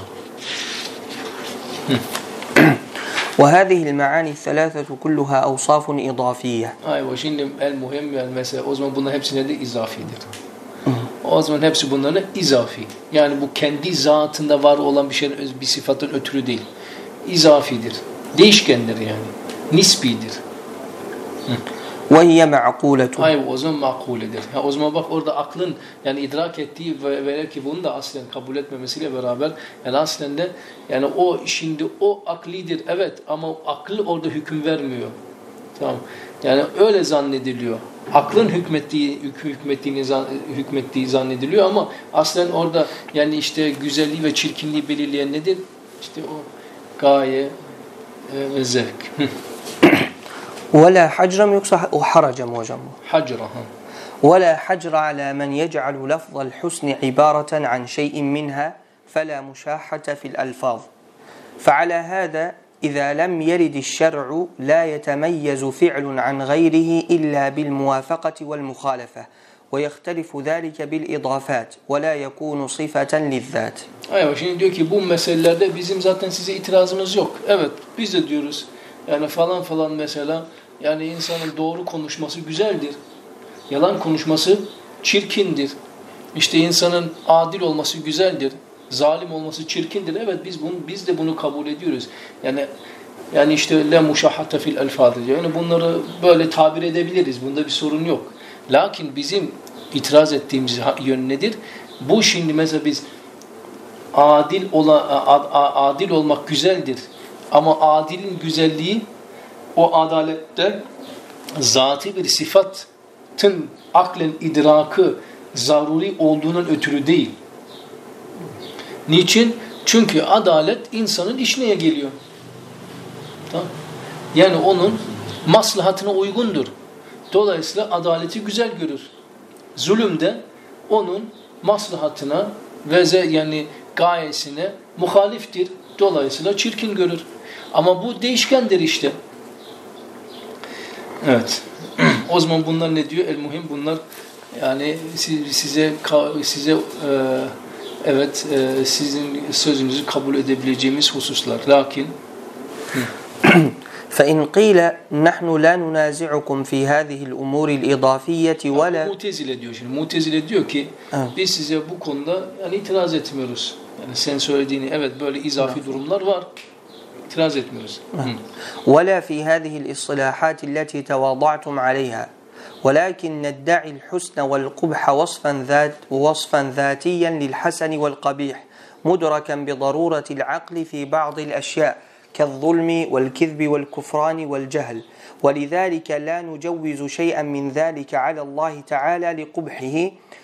وهذه المعاني الثلاثة كلها أوصاف إضافية. Aynen, şimdi el muhim yani mesela o zaman bunların hepsi nedir? İzafidir. O zaman hepsi bunların izafi. Yani bu kendi zatında var olan bir şeyin, bir sıfatın ötürü değil. İzafidir. Değişkendir yani. Nisbidir. وهي معقولة. Aynen, o zaman makuledir. Ha, o zaman bak orada aklın yani idrak ettiği ve velev ki bunu da aslen kabul etmemesiyle beraber yani aslen de yani o şimdi o aklidir evet ama akıl orada hüküm vermiyor. Tamam. Yani öyle zannediliyor. Aklın hükmettiği hükmettiğini hükmettiği zannediliyor ama aslen orada yani işte güzelliği ve çirkinliği belirleyen nedir? İşte o gaye ve zevk. ولا حجر yoksa o haraca mı hocam bu? Hacra. ولا حجر على من يجعل لفظ الحسن عبارة عن شيء منها فلا مشاحة في الألفاظ فعلى هذا إذا لم يرد الشرع لا يتميز فعل عن غيره إلا بالموافقة والمخالفة ويختلف ذلك بالإضافات ولا يكون صفة للذات. Evet, şimdi diyor ki bu meselelerde bizim zaten size itirazımız yok. Evet, biz de diyoruz yani falan falan mesela yani insanın doğru konuşması güzeldir. Yalan konuşması çirkindir. İşte insanın adil olması güzeldir. Zalim olması çirkindir. Evet biz bunu biz de bunu kabul ediyoruz. Yani yani işte la muşahhata fil elfaz. Yani bunları böyle tabir edebiliriz. Bunda bir sorun yok. Lakin bizim itiraz ettiğimiz yön nedir? Bu şimdi mesela biz adil ola, adil olmak güzeldir. Ama adilin güzelliği o adalette zati bir sıfatın aklen idrakı zaruri olduğundan ötürü değil. Niçin? Çünkü adalet insanın işine geliyor. Tamam? Yani onun maslahatına uygundur. Dolayısıyla adaleti güzel görür. Zulüm de onun maslahatına ve yani gayesine muhaliftir. Dolayısıyla çirkin görür. Ama bu değişkendir işte. Evet. O zaman bunlar ne diyor? El muhim bunlar yani size size e, evet e, sizin sözünüzü kabul edebileceğimiz hususlar. Lakin فإن قيل نحن لا ننازعكم في هذه الأمور الإضافية ولا Mutezile diyor şimdi. Mutezile diyor ki evet. Biz size bu konuda yani itiraz etmiyoruz. Yani sen söylediğini evet böyle izafi evet. durumlar var. İtiraz etmiyoruz. ولا في هذه الإصطلاحات التي تواضعتم عليها ولكن ندعي الحسن والقبح وصفا ذات وصفا ذاتيا للحسن والقبيح مدركا بضرورة العقل في بعض الأشياء كالظلم والكذب والكفران والجهل ولذلك لا نجوز شيئا من ذلك على الله تعالى لقبحه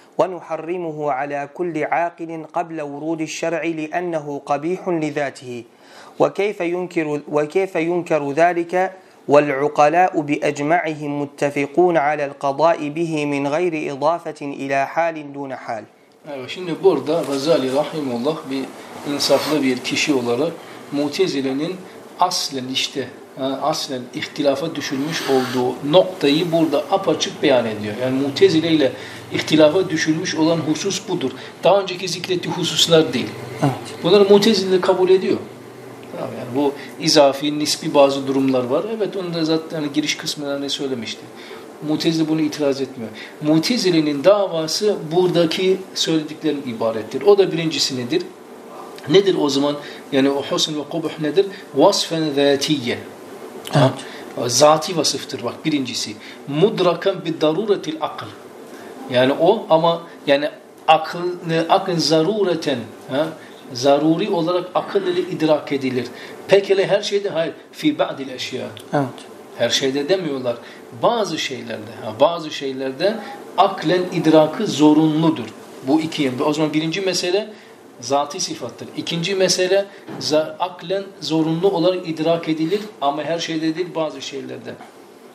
ونحرمه على كل عاقل قبل ورود الشرع لأنه قبيح لذاته وكيف ينكر وكيف ينكر ذلك والعقلاء بأجمعهم متفقون على القضاء به من غير إضافة إلى حال دون حال. Evet, şimdi burada Gazali Rahimullah bir insaflı bir kişi olarak Mutezile'nin aslen işte aslen ihtilafa düşülmüş olduğu noktayı burada apaçık beyan ediyor. Yani Mutezile ile ihtilafa düşülmüş olan husus budur. Daha önceki zikrettiği hususlar değil. Evet. Bunları Mutezile kabul ediyor. Tamam, yani bu izafi, nisbi bazı durumlar var. Evet onu da zaten hani giriş kısmında ne söylemişti. Mutezile bunu itiraz etmiyor. Mutezile'nin davası buradaki söylediklerin ibarettir. O da birincisi nedir? Nedir o zaman? Yani o husn ve kubuh nedir? Vasfen zâtiye. Evet. Zati vasıftır bak birincisi. Mudrakan bi daruretil akıl. Yani o ama yani akıl, akıl zarureten ha? Zaruri olarak akıl ile idrak edilir. Peki her şeyde hayır. Fi ba'dil eşya. Evet. Her şeyde demiyorlar. Bazı şeylerde, ha, bazı şeylerde aklen idrakı zorunludur. Bu iki. O zaman birinci mesele zati sıfattır. İkinci mesele aklen zorunlu olarak idrak edilir ama her şeyde değil bazı şeylerde.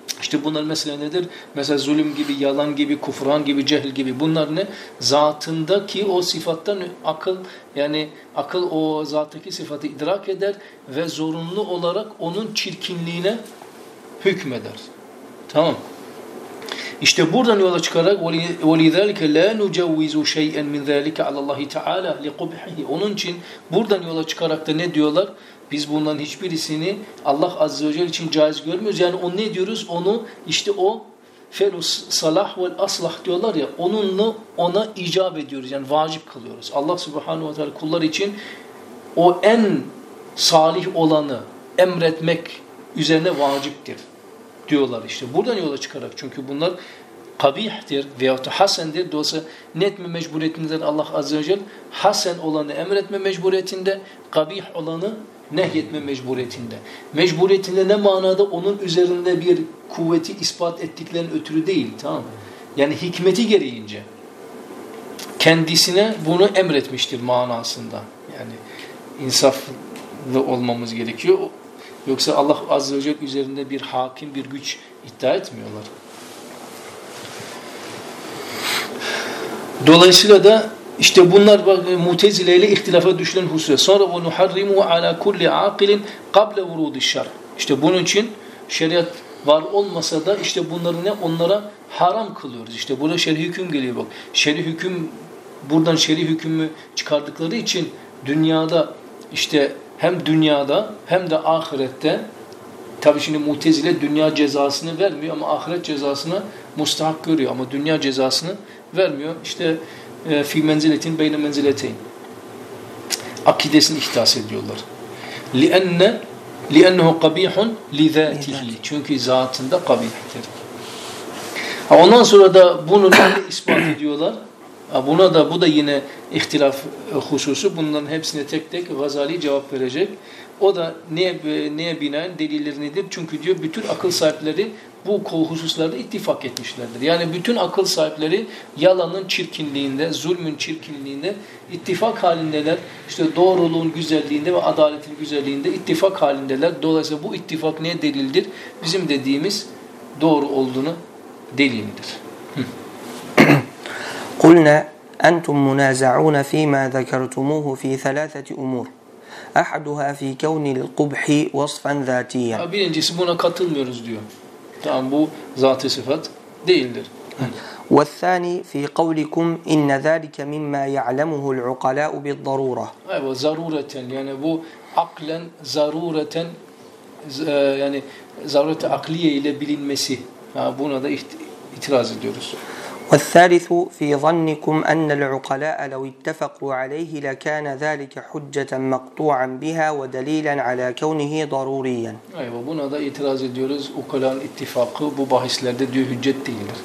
İşte bunlar mesela nedir? Mesela zulüm gibi, yalan gibi, kufran gibi, cehil gibi. Bunlar ne? Zatındaki o sıfattan akıl, yani akıl o zattaki sıfatı idrak eder ve zorunlu olarak onun çirkinliğine hükmeder. Tamam. İşte buradan yola çıkarak وَلِذَٰلِكَ لَا نُجَوِّزُ شَيْئًا مِنْ ذَٰلِكَ عَلَى اللّٰهِ تَعَالَى لِقُبْحِهِ. Onun için buradan yola çıkarak da ne diyorlar? Biz bunların hiçbirisini Allah Azze ve Celle için caiz görmüyoruz. Yani onu ne diyoruz? Onu işte o felus salah vel aslah diyorlar ya, onunla ona icap ediyoruz. Yani vacip kılıyoruz. Allah Subhanahu ve Teala kullar için o en salih olanı emretmek üzerine vaciptir diyorlar işte. Buradan yola çıkarak, çünkü bunlar kabihtir veyahut da hasendir. Dolayısıyla ne etme mecburiyetindedir Allah Azze ve Celle? Hasen olanı emretme mecburiyetinde, kabih olanı nehyetme mecburiyetinde. Mecburiyetinde ne manada? Onun üzerinde bir kuvveti ispat ettiklerinin ötürü değil. Tamam mı? Yani hikmeti gereğince kendisine bunu emretmiştir manasında. Yani insaflı olmamız gerekiyor. Yoksa Allah Azze ve Celle üzerinde bir hakim, bir güç iddia etmiyorlar. Dolayısıyla da işte bunlar Mutezile ile ihtilafa düşülen husus. Sonra o nuharrimu ala kulli aqilin qabla vurudiş şer. İşte bunun için şeriat var olmasa da işte bunları ne? Onlara haram kılıyoruz. İşte burada şer'i hüküm geliyor bak. Şer'i hüküm, buradan şer'i hükmü çıkardıkları için dünyada işte hem dünyada hem de ahirette, tabi şimdi Mutezile dünya cezasını vermiyor ama ahiret cezasını mustahak görüyor ama dünya cezasını vermiyor. İşte e, fi menziletin beyne menzileteyn akidesini ihdas ediyorlar. لِأَنَّ لِأَنَّهُ قَبِيحٌ لِذَاتِهِ Çünkü zatında kabihtir. Ha, ondan sonra da bunu neyle ispat ediyorlar? Ha, buna da bu da yine ihtilaf hususu. Bunların hepsine tek tek Gazali cevap verecek. O da neye, neye binaen delilleri nedir? Çünkü diyor bütün akıl sahipleri bu hususlarda ittifak etmişlerdir. Yani bütün akıl sahipleri yalanın çirkinliğinde, zulmün çirkinliğinde ittifak halindeler. İşte doğruluğun güzelliğinde ve adaletin güzelliğinde ittifak halindeler. Dolayısıyla bu ittifak neye delildir? Bizim dediğimiz doğru olduğunu delildir. قلنا أنتم منازعون فيما ذكرتموه في ثلاثة أمور أحدها في كون القبح وصفا ذاتيا. Birincisi buna katılmıyoruz diyor. Tamam, bu zat-ı sıfat değildir. والثاني في قولكم إن ذلك مما يعلمه العقلاء بالضرورة. Evet, zarureten, yani bu aklen zarureten, yani zarurete akliye ile bilinmesi. Ha, buna da itiraz ediyoruz. والثالث في ظنكم أن العقلاء لو اتفقوا عليه لكان ذلك حجة مقطوعا بها ودليلا على كونه ضروريا. Evet, buna da itiraz ediyoruz. Ukalanın ittifakı bu bahislerde diyor hüccet değildir.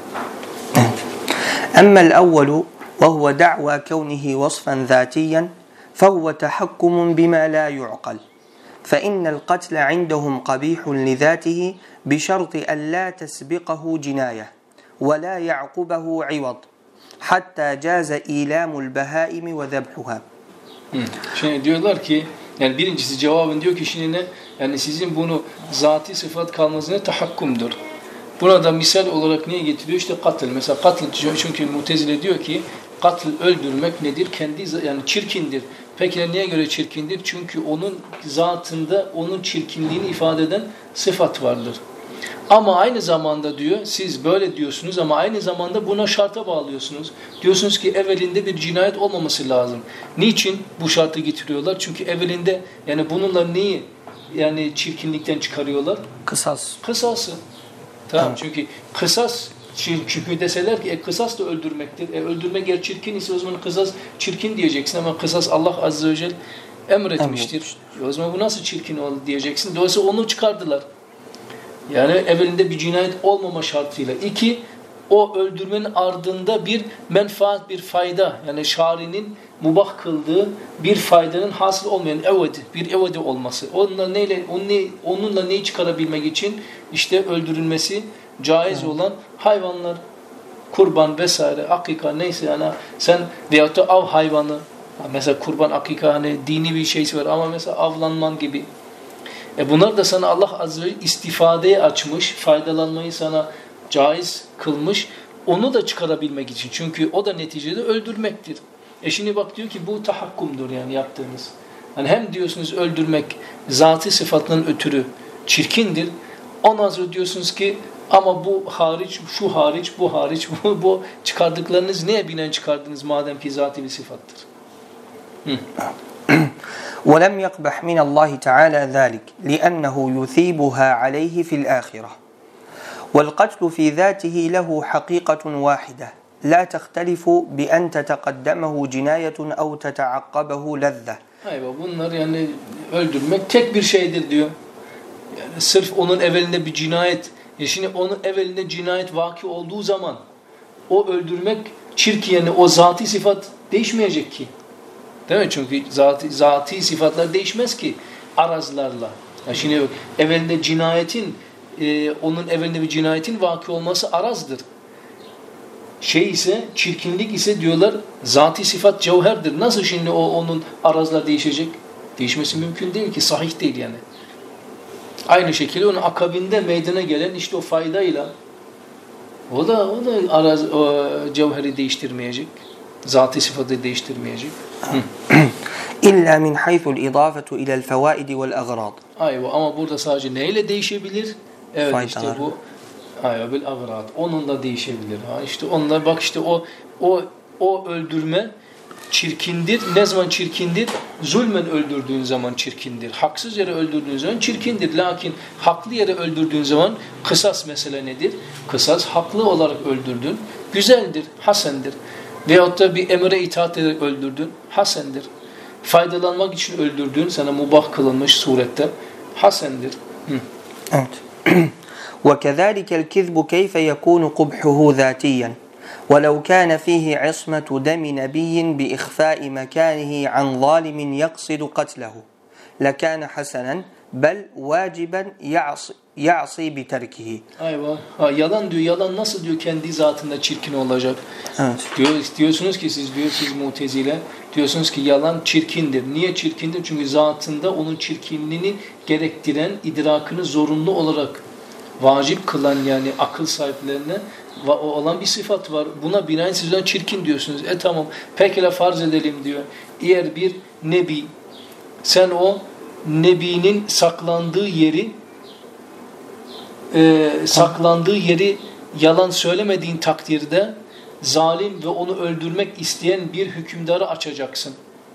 أما الأول وهو دعوى كونه وصفا ذاتيا فهو تحكم بما لا يعقل فإن القتل عندهم قبيح لذاته بشرط أن لا تسبقه جناية ولا يعقبه عوض حتى جاز إيلام البهائم وذبحها. Şimdi diyorlar ki, yani birincisi cevabın diyor ki şimdi ne? Yani sizin bunu zati sıfat kalmasına tahakkumdur. Buna da misal olarak niye getiriyor? İşte katil. Mesela katil, çünkü Mutezile diyor ki katil, öldürmek nedir? Kendi yani çirkindir. Peki niye göre çirkindir? Çünkü onun zatında onun çirkinliğini ifade eden sıfat vardır. Ama aynı zamanda diyor, siz böyle diyorsunuz ama aynı zamanda buna şarta bağlıyorsunuz. Diyorsunuz ki evvelinde bir cinayet olmaması lazım. Niçin bu şartı getiriyorlar? Çünkü evvelinde, yani bununla neyi yani çirkinlikten çıkarıyorlar? Kısas. Kısası. Tamam, evet. Çünkü kısas, çünkü deseler ki e, kısas da öldürmektir. E, öldürmek eğer çirkin ise o zaman kısas çirkin diyeceksin ama kısas Allah Azze ve Celle emretmiştir. Evet. O zaman bu nasıl çirkin oldu diyeceksin. Dolayısıyla onu çıkardılar. Yani evvelinde bir cinayet olmama şartıyla. İki, o öldürmenin ardında bir menfaat, bir fayda, yani şarinin mubah kıldığı bir faydanın hasıl olmayan evvedi, bir evvedi olması. Onunla neyle, onunla, onunla neyi çıkarabilmek için işte öldürülmesi caiz olan hayvanlar, kurban vesaire, akika neyse, yani sen veyahut da av hayvanı, mesela kurban, akika hani dini bir şeysi var ama mesela avlanman gibi E bunlar da sana Allah azze ve celle istifadeye açmış, faydalanmayı sana caiz kılmış. Onu da çıkarabilmek için. Çünkü o da neticede öldürmektir. E şimdi bak diyor ki bu tahakkumdur yani yaptığınız. Hani hem diyorsunuz öldürmek zatı sıfatından ötürü çirkindir. Ondan sonra diyorsunuz ki ama bu hariç, şu hariç, bu hariç, bu, bu çıkardıklarınız neye binen çıkardınız madem ki zatı bir sıfattır. Hı. وَلَمْ يَقْبَحْ مِنَ اللّٰهِ تَعَالَى ذَٰلِكَ لِأَنَّهُ يُثِيبُهَا عَلَيْهِ فِي الْآخِرَةِ وَالْقَتْلُ فِي ذَاتِهِ لَهُ حَقِيقَةٌ وَاحِدَةٌ لَا تَخْتَلِفُ بِأَنْ تَتَقَدَّمَهُ جِنَايَةٌ أَوْ تَتَعَقَّبَهُ لَذَّةٌ. Hayır, bunlar yani öldürmek tek bir şeydir diyor. Yani sırf onun evvelinde bir cinayet, ya şimdi onun evvelinde cinayet vaki olduğu zaman o öldürmek çirkin yani o zati sıfat değişmeyecek ki. Değil mi? Çünkü zati, zati sıfatlar değişmez ki arazlarla. Yani şimdi evvelinde cinayetin, e, onun evvelinde bir cinayetin vaki olması arazdır. Şey ise, çirkinlik ise diyorlar zati sıfat cevherdir. Nasıl şimdi o onun arazlar değişecek? Değişmesi mümkün değil ki, sahih değil yani. Aynı şekilde onun akabinde meydana gelen işte o faydayla o da o da araz o, cevheri değiştirmeyecek. Zati sıfatı değiştirmeyecek. İlla min haythul idafetu ila'l fevaid ve'l agrad. Ayva, ama burada sadece neyle değişebilir? Evet, Faydalar. işte bu ayva bil agrad. Onunla değişebilir. Ha işte onunla bak işte o o o öldürme çirkindir. Ne zaman çirkindir? Zulmen öldürdüğün zaman çirkindir. Haksız yere öldürdüğün zaman çirkindir. Lakin haklı yere öldürdüğün zaman kısas mesele nedir? Kısas haklı olarak öldürdün. Güzeldir, hasendir. Veyahut da bir emre itaat ederek öldürdün. Hasendir. Faydalanmak için öldürdüğün sana mubah kılınmış surette hasendir. Hı. Evet. وَكَذَٰلِكَ الْكِذْبُ كَيْفَ يَكُونُ قُبْحُهُ ذَاتِيًّا وَلَوْ كَانَ فِيهِ عِصْمَةُ دَمِ نَبِيٍّ بِإِخْفَاءِ مَكَانِهِ عَنْ ظَالِمٍ يَقْصِدُ قَتْلَهُ لَكَانَ حَسَنًا بَلْ وَاجِبًا يَعْصِي بِتَرْكِهِ. Ayva. Ha, yalan diyor. Yalan nasıl diyor kendi zatında çirkin olacak? Evet. Diyor, diyorsunuz ki siz diyor siz Mutezile diyorsunuz ki yalan çirkindir. Niye çirkindir? Çünkü zatında onun çirkinliğini gerektiren, idrakını zorunlu olarak vacip kılan yani akıl sahiplerine olan bir sıfat var. Buna binaen sizden çirkin diyorsunuz. E tamam. Pekala farz edelim diyor. Eğer bir nebi sen o nebinin saklandığı yeri e, saklandığı yeri yalan söylemediğin takdirde zalim ve onu öldürmek isteyen bir hükümdarı açacaksın.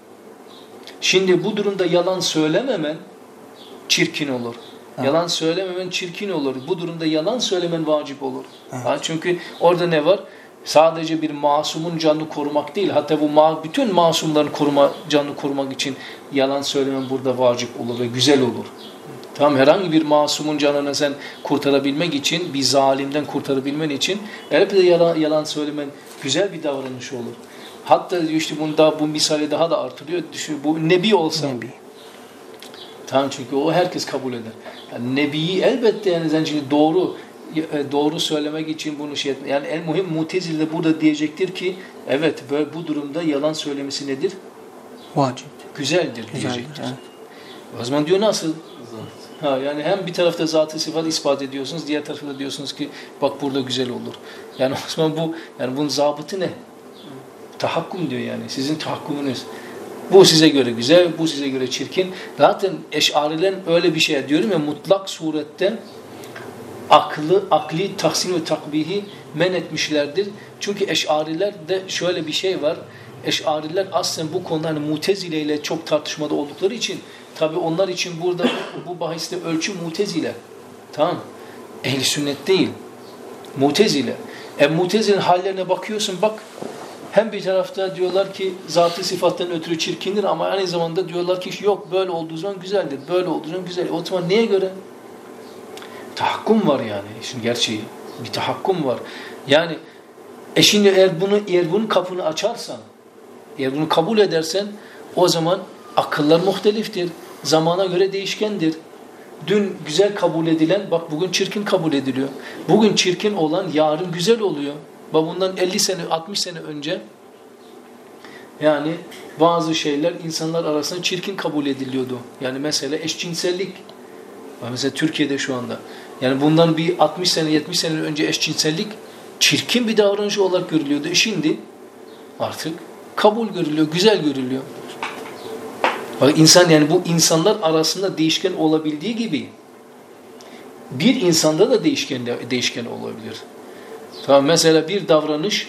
Şimdi bu durumda yalan söylememen çirkin olur. Ha. Yalan söylememen çirkin olur. Bu durumda yalan söylemen vacip olur. Ha, çünkü orada ne var? Sadece bir masumun canını korumak değil. Hatta bu ma bütün masumların koruma, canını korumak için yalan söylemen burada vacip olur ve güzel olur. Tamam, herhangi bir masumun canını sen kurtarabilmek için, bir zalimden kurtarabilmen için elbette yalan, yalan söylemen güzel bir davranış olur. Hatta işte bunda bu misali daha da artırıyor. Düşün, bu nebi olsa. Nebi. Tamam, çünkü o herkes kabul eder. Yani nebiyi elbette yani zencili doğru doğru söylemek için bunu şey etme. Yani en muhim Mutezile de burada diyecektir ki evet böyle bu durumda yalan söylemesi nedir? Vacip. Güzeldir diyecektir. Evet. O zaman diyor nasıl? Ha, yani hem bir tarafta zat-ı sıfat ispat ediyorsunuz, diğer tarafta da diyorsunuz ki bak burada güzel olur. Yani o zaman bu yani bunun zabıtı ne? Tahakkum diyor yani. Sizin tahakkumunuz. Bu size göre güzel, bu size göre çirkin. Zaten Eş'arilerin öyle bir şey diyorum ya, mutlak surette aklı, akli tahsin ve takbihi men etmişlerdir. Çünkü Eş'arilerde şöyle bir şey var. Eş'ariler aslında bu konuda hani Mutezile ile çok tartışmada oldukları için tabi onlar için burada bu bahiste ölçü Mutezile. Tamam. Ehl-i sünnet değil. Mutezile. E Mutezile'nin hallerine bakıyorsun bak. Hem bir tarafta diyorlar ki zat-ı sıfattan ötürü çirkindir ama aynı zamanda diyorlar ki yok böyle olduğu zaman güzeldir. Böyle olduğu zaman güzel. O zaman neye göre? Tahakkum var yani. Şimdi gerçeği. Bir tahakkum var. Yani e şimdi eğer bunu eğer bunun kapını açarsan, eğer bunu kabul edersen o zaman akıllar muhteliftir. Zamana göre değişkendir. Dün güzel kabul edilen bak bugün çirkin kabul ediliyor. Bugün çirkin olan yarın güzel oluyor. Bak bundan elli sene altmış sene önce yani bazı şeyler insanlar arasında çirkin kabul ediliyordu. Yani mesela eşcinsellik. Mesela Türkiye'de şu anda. Yani bundan bir altmış sene yetmiş sene önce eşcinsellik çirkin bir davranış olarak görülüyordu. Şimdi artık kabul görülüyor, güzel görülüyor. Bak insan, yani bu insanlar arasında değişken olabildiği gibi bir insanda da değişken değişken olabilir. Tamam, mesela bir davranış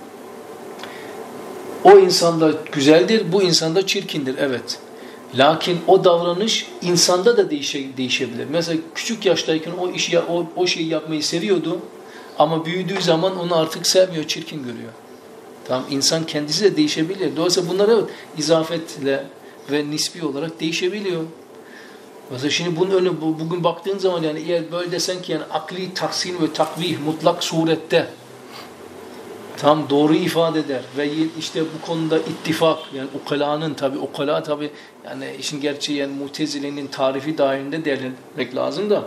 o insanda güzeldir, bu insanda çirkindir, evet. Lakin o davranış insanda da değişe, değişebilir. Mesela küçük yaştayken o işi o, o şeyi yapmayı seviyordu ama büyüdüğü zaman onu artık sevmiyor, çirkin görüyor. Tamam, insan kendisi de değişebilir. Dolayısıyla bunlar evet izafetle ve nispi olarak değişebiliyor. Mesela şimdi bunun önü bugün baktığın zaman, yani eğer böyle desen ki yani akli tahsin ve takvih mutlak surette tam doğru ifade eder ve işte bu konuda ittifak, yani ukalanın tabi ukala tabi yani işin gerçeği yani Mutezile'nin tarifi dahilinde değerlendirmek lazım da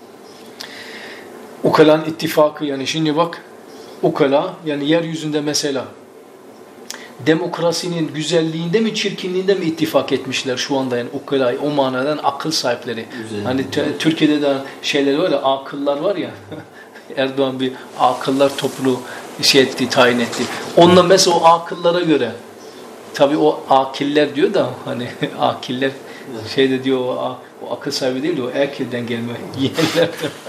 ukalanın ittifakı, yani şimdi bak ukala yani yeryüzünde mesela demokrasinin güzelliğinde mi çirkinliğinde mi ittifak etmişler şu anda, yani ukalayı o manadan akıl sahipleri. Güzel. Hani Türkiye'de de şeyler var ya, akıllar var ya Erdoğan bir akıllar topluluğu şey etti, tayin etti. Onunla mesela o akıllara göre tabii o akiller diyor da hani akiller şey de diyor o, o akıl sahibi değil de o erkilden gelme yiyenler.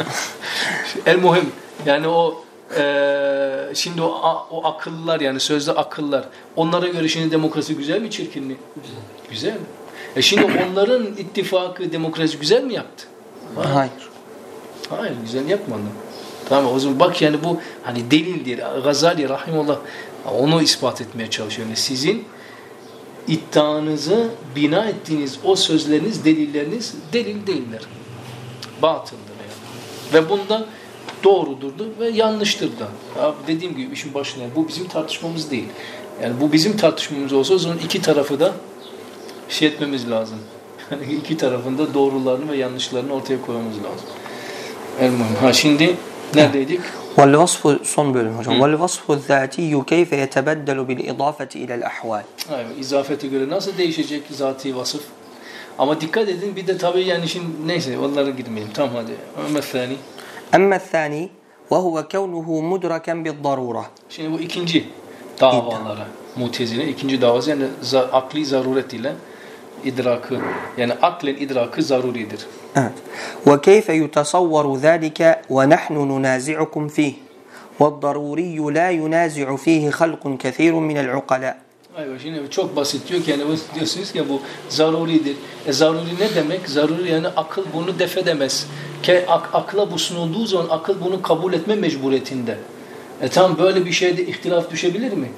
El muhim yani o Ee, şimdi o, o akıllar, yani sözde akıllar, onlara göre şimdi demokrasi güzel mi çirkin mi? Güzel. Güzel. E şimdi onların ittifakı demokrasi güzel mi yaptı? Hayır. Hayır, güzel yapmadı. Tamam, o zaman bak yani bu hani delildir. Gazali rahimullah onu ispat etmeye çalışıyor. Yani sizin iddianızı bina ettiğiniz o sözleriniz, delilleriniz delil değiller. Batıldır yani. Ve bunda doğrudurdu ve yanlıştır da. Abi dediğim gibi işin başına bu bizim tartışmamız değil. Yani bu bizim tartışmamız olsa o zaman iki tarafı da şey etmemiz lazım. Yani iki tarafın da doğrularını ve yanlışlarını ortaya koymamız lazım. El-Muhim. Ha şimdi neredeydik? وَالْوَصْفُ son bölüm hocam. وَالْوَصْفُ الذَّاتِيُّ كَيْفَ يَتَبَدَّلُ بِالْإِضَافَةِ إِلَى الْأَحْوَالِ. Evet, izafete göre nasıl değişecek zati vasıf? Ama dikkat edin bir de tabii yani şimdi neyse onlara girmeyelim. Tamam hadi. Mesela أما الثاني وهو كونه مدركا بالضرورة. Şimdi bu ikinci davalara, Mutezile ikinci davası, yani za, akli zaruret ile idrakı, yani aklen idrakı zaruridir. Evet. وكيف يتصور ذلك ونحن ننازعكم فيه والضروري لا ينازع فيه خلق كثير من العقلاء. Aynen, şimdi çok basit diyor ki yani diyorsunuz ki bu zaruridir. E zaruri ne demek? Zaruri yani akıl bunu def edemez. Ke ak akla bu sunulduğu zaman akıl bunu kabul etme mecburiyetinde. E tam böyle bir şeyde ihtilaf düşebilir mi?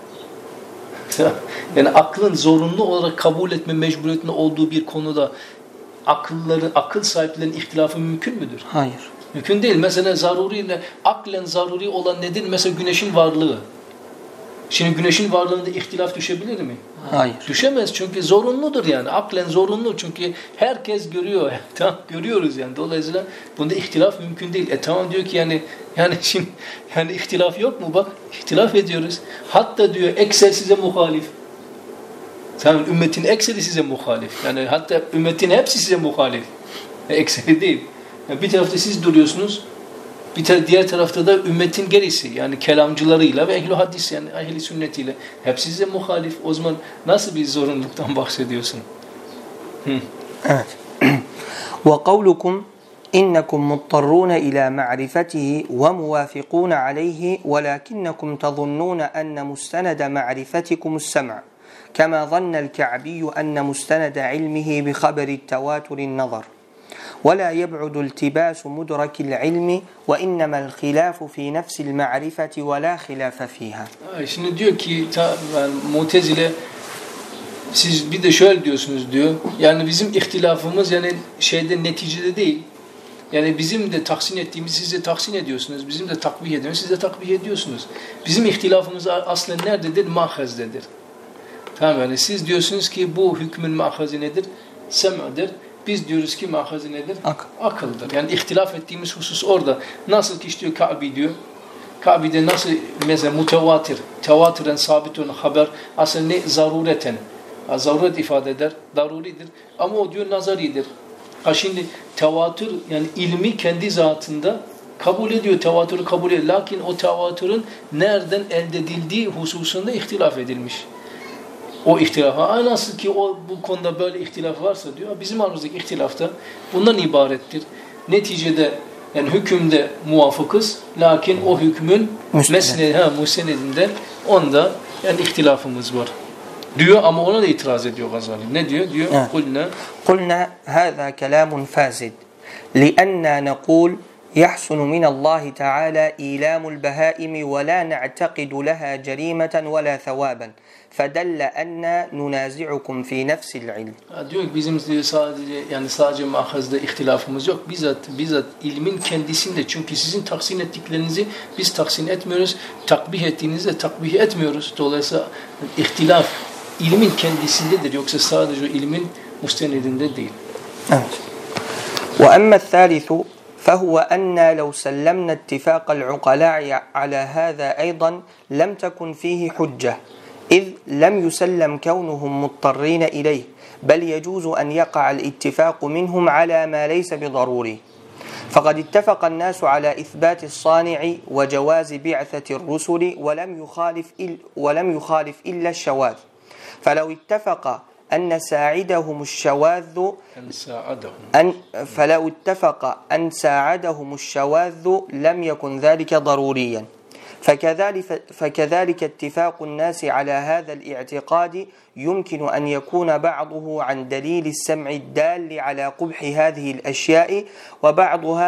Yani aklın zorunlu olarak kabul etme mecburiyetinde olduğu bir konuda akılların, akıl sahiplerinin ihtilafı mümkün müdür? Hayır. Mümkün değil. Mesela zaruri, aklen zaruri olan nedir? Mesela güneşin varlığı. Şimdi güneşin varlığında ihtilaf düşebilir mi? Hayır. Düşemez çünkü zorunludur yani. Aklen zorunlu çünkü herkes görüyor. Tamam, görüyoruz yani. Dolayısıyla bunda ihtilaf mümkün değil. E tamam diyor ki yani yani şimdi yani ihtilaf yok mu? Bak ihtilaf ediyoruz. Hatta diyor ekser size muhalif. Tamam, ümmetin ekseri size muhalif. Yani hatta ümmetin hepsi size muhalif. E, ekseri değil. Yani bir tarafta siz duruyorsunuz. Bir tar diğer tarafta da ümmetin gerisi, yani kelamcılarıyla ve ehl-i hadis, yani ehl-i sünnetiyle hepsi size muhalif. O zaman nasıl bir zorunluluktan bahsediyorsun? Hı. Evet. وَقَوْلُكُمْ إِنَّكُمْ مُضْطَرُّونَ إِلَى مَعْرِفَتِهِ وَمُوَافِقُونَ عَلَيْهِ وَلَكِنَّكُمْ تَظُنُّونَ أَنَّ مُسْتَنَدَ مَعْرِفَتِكُمُ السَّمْعَ كَمَا ظَنَّ الْكَعْبِيُّ أَنَّ مُسْتَنَدَ عِلْمِهِ بِخَبَرِ التَّوَاتُرِ النَّظَرِ ولا يبعد التباس مدرك العلم وإنما الخلاف في نفس المعرفة ولا خلاف فيها. Şimdi diyor ki ta, yani Mutezile siz bir de şöyle diyorsunuz diyor. Yani bizim ihtilafımız yani şeyde neticede değil. Yani bizim de tahsin ettiğimiz siz de tahsin ediyorsunuz. Bizim de takvih ediyoruz. Siz de takvih ediyorsunuz. Bizim ihtilafımız aslen nerededir? Mahazdedir. Tamam, yani siz diyorsunuz ki bu hükmün mahazi nedir? Sem'dir. Biz diyoruz ki mahazi nedir? Akıl. Akıldır. Yani ihtilaf ettiğimiz husus orada. Nasıl ki işte Ka'bi diyor. Ka'bi'de nasıl mesela mutevatir, tevatiren sabit olan haber aslında ne zarureten. Zaruret ifade eder, daruridir. Ama o diyor nazaridir. Ha şimdi tevatür yani ilmi kendi zatında kabul ediyor, tevatürü kabul ediyor. Lakin o tevatürün nereden elde edildiği hususunda ihtilaf edilmiş. O ihtilafa, nasıl ki o bu konuda böyle ihtilaf varsa diyor, bizim aramızdaki ihtilaf da bundan ibarettir. Neticede yani hükümde muvafıkız, lakin o hükmün mesnedi, ha musnedinde onda yani ihtilafımız var. Diyor ama ona da itiraz ediyor Gazali. Ne diyor? Diyor kulna kulna hâzâ kelâmun fâsid li'ennâ nekûl يحسن من الله تعالى إيلام البهائم ولا نعتقد لها جريمة ولا ثوابا فدل أن ننازعكم في نفس العلم. Diyor ki bizim diyor sadece yani sadece mahazda ihtilafımız yok. Bizzat bizzat ilmin kendisinde. Çünkü sizin taksin ettiklerinizi biz taksin etmiyoruz. Takbih ettiğinizi de takbih etmiyoruz. Dolayısıyla ihtilaf ilmin kendisindedir. Yoksa sadece ilmin mustenedinde değil. Evet. وأما الثالث فهو أن لو سلمنا اتفاق العقلاء على هذا أيضا لم تكن فيه حجة إذ لم يسلم كونهم مضطرين إليه بل يجوز أن يقع الاتفاق منهم على ما ليس بضروري فقد اتفق الناس على إثبات الصانع وجواز بعثة الرسل ولم يخالف ولم يخالف إلا الشواذ فلو اتفق أن ساعدهم الشواذ أن ساعدهم أن فلو اتفق أن ساعدهم الشواذ لم يكن ذلك ضروريا فكذلك فكذلك اتفاق الناس على هذا الاعتقاد يمكن أن يكون بعضه عن دليل السمع الدال على قبح هذه الأشياء وبعضها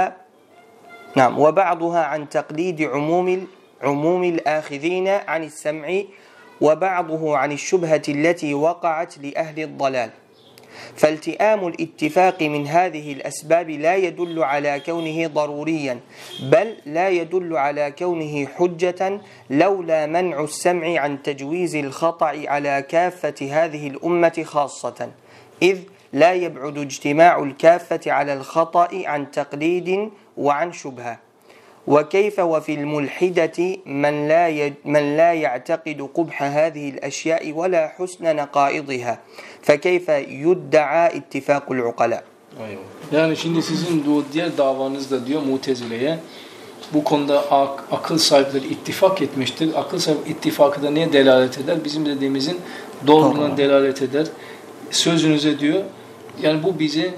نعم وبعضها عن تقليد عموم عموم الآخذين عن السمع وبعضه عن الشبهة التي وقعت لأهل الضلال فالتئام الاتفاق من هذه الأسباب لا يدل على كونه ضروريا بل لا يدل على كونه حجة لولا منع السمع عن تجويز الخطأ على كافة هذه الأمة خاصة إذ لا يبعد اجتماع الكافة على الخطأ عن تقليد وعن شبهة وكيف وفي الملحدة من لا من لا يعتقد قبح هذه الأشياء ولا حسن نقائضها فكيف يدعى اتفاق العقلاء. Yani şimdi sizin diğer davanızda diyor Mutezile'ye bu konuda ak, akıl sahipleri ittifak etmiştir. Akıl sahibi ittifakı da neye delalet eder? Bizim dediğimizin doğruluğuna delalet eder. Sözünüze diyor. Yani bu bize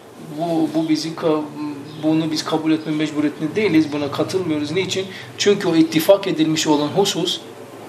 bu bu bizi bunu biz kabul etme mecburiyetinde değiliz. Buna katılmıyoruz. Niçin? Çünkü o ittifak edilmiş olan husus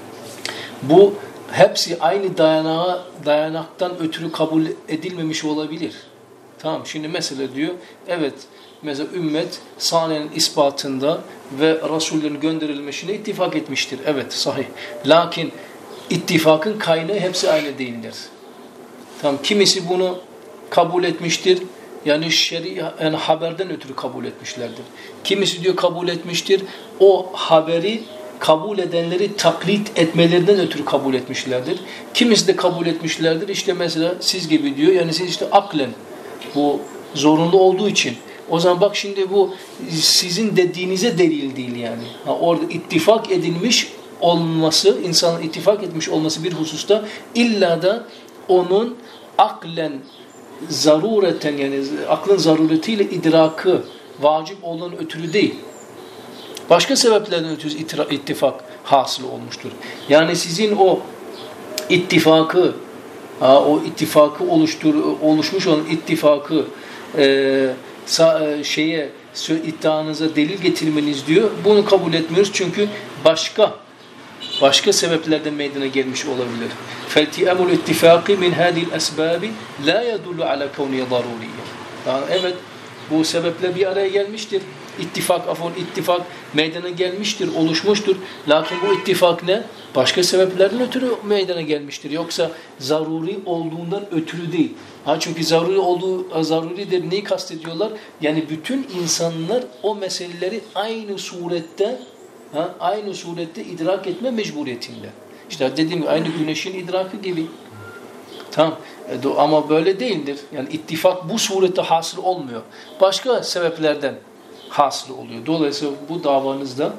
bu hepsi aynı dayanağa, dayanaktan ötürü kabul edilmemiş olabilir. Tamam. Şimdi mesela diyor evet mesela ümmet sahnenin ispatında ve Resullerin gönderilmesine ittifak etmiştir. Evet sahih. Lakin ittifakın kaynağı hepsi aynı değildir. Tamam. Kimisi bunu kabul etmiştir. Yani şer'i yani haberden ötürü kabul etmişlerdir. Kimisi diyor kabul etmiştir. O haberi kabul edenleri taklit etmelerinden ötürü kabul etmişlerdir. Kimisi de kabul etmişlerdir. İşte mesela siz gibi diyor. Yani siz işte aklen bu zorunlu olduğu için. O zaman bak şimdi bu sizin dediğinize delil değil yani. Ha, orada ittifak edilmiş olması, insanın ittifak etmiş olması bir hususta illa da onun aklen zarureten yani aklın zaruretiyle idrakı vacip olan ötürü değil. Başka sebeplerden ötürü ittifak hasıl olmuştur. Yani sizin o ittifakı ha, o ittifakı oluştur oluşmuş olan ittifakı e, sa, e, şeye iddianıza delil getirmeniz diyor. Bunu kabul etmiyoruz çünkü başka başka sebeplerden meydana gelmiş olabilir. فَالْتِئَمُ الْاِتِّفَاقِ مِنْ هَذِي الْأَسْبَابِ لَا يَدُلُّ عَلَى كَوْنِيَ ضَرُورِيَّ. Yani evet bu sebepler bir araya gelmiştir. İttifak, afon, ittifak meydana gelmiştir, oluşmuştur. Lakin bu ittifak ne? Başka sebeplerden ötürü meydana gelmiştir. Yoksa zaruri olduğundan ötürü değil. Ha çünkü zaruri olduğu zaruridir. Neyi kastediyorlar? Yani bütün insanlar o meseleleri aynı surette Ha, aynı surette idrak etme mecburiyetinde. İşte dediğim gibi aynı güneşin idrakı gibi. Tamam. E, ama böyle değildir. Yani ittifak bu surette hasıl olmuyor. Başka sebeplerden hasıl oluyor. Dolayısıyla bu davanızda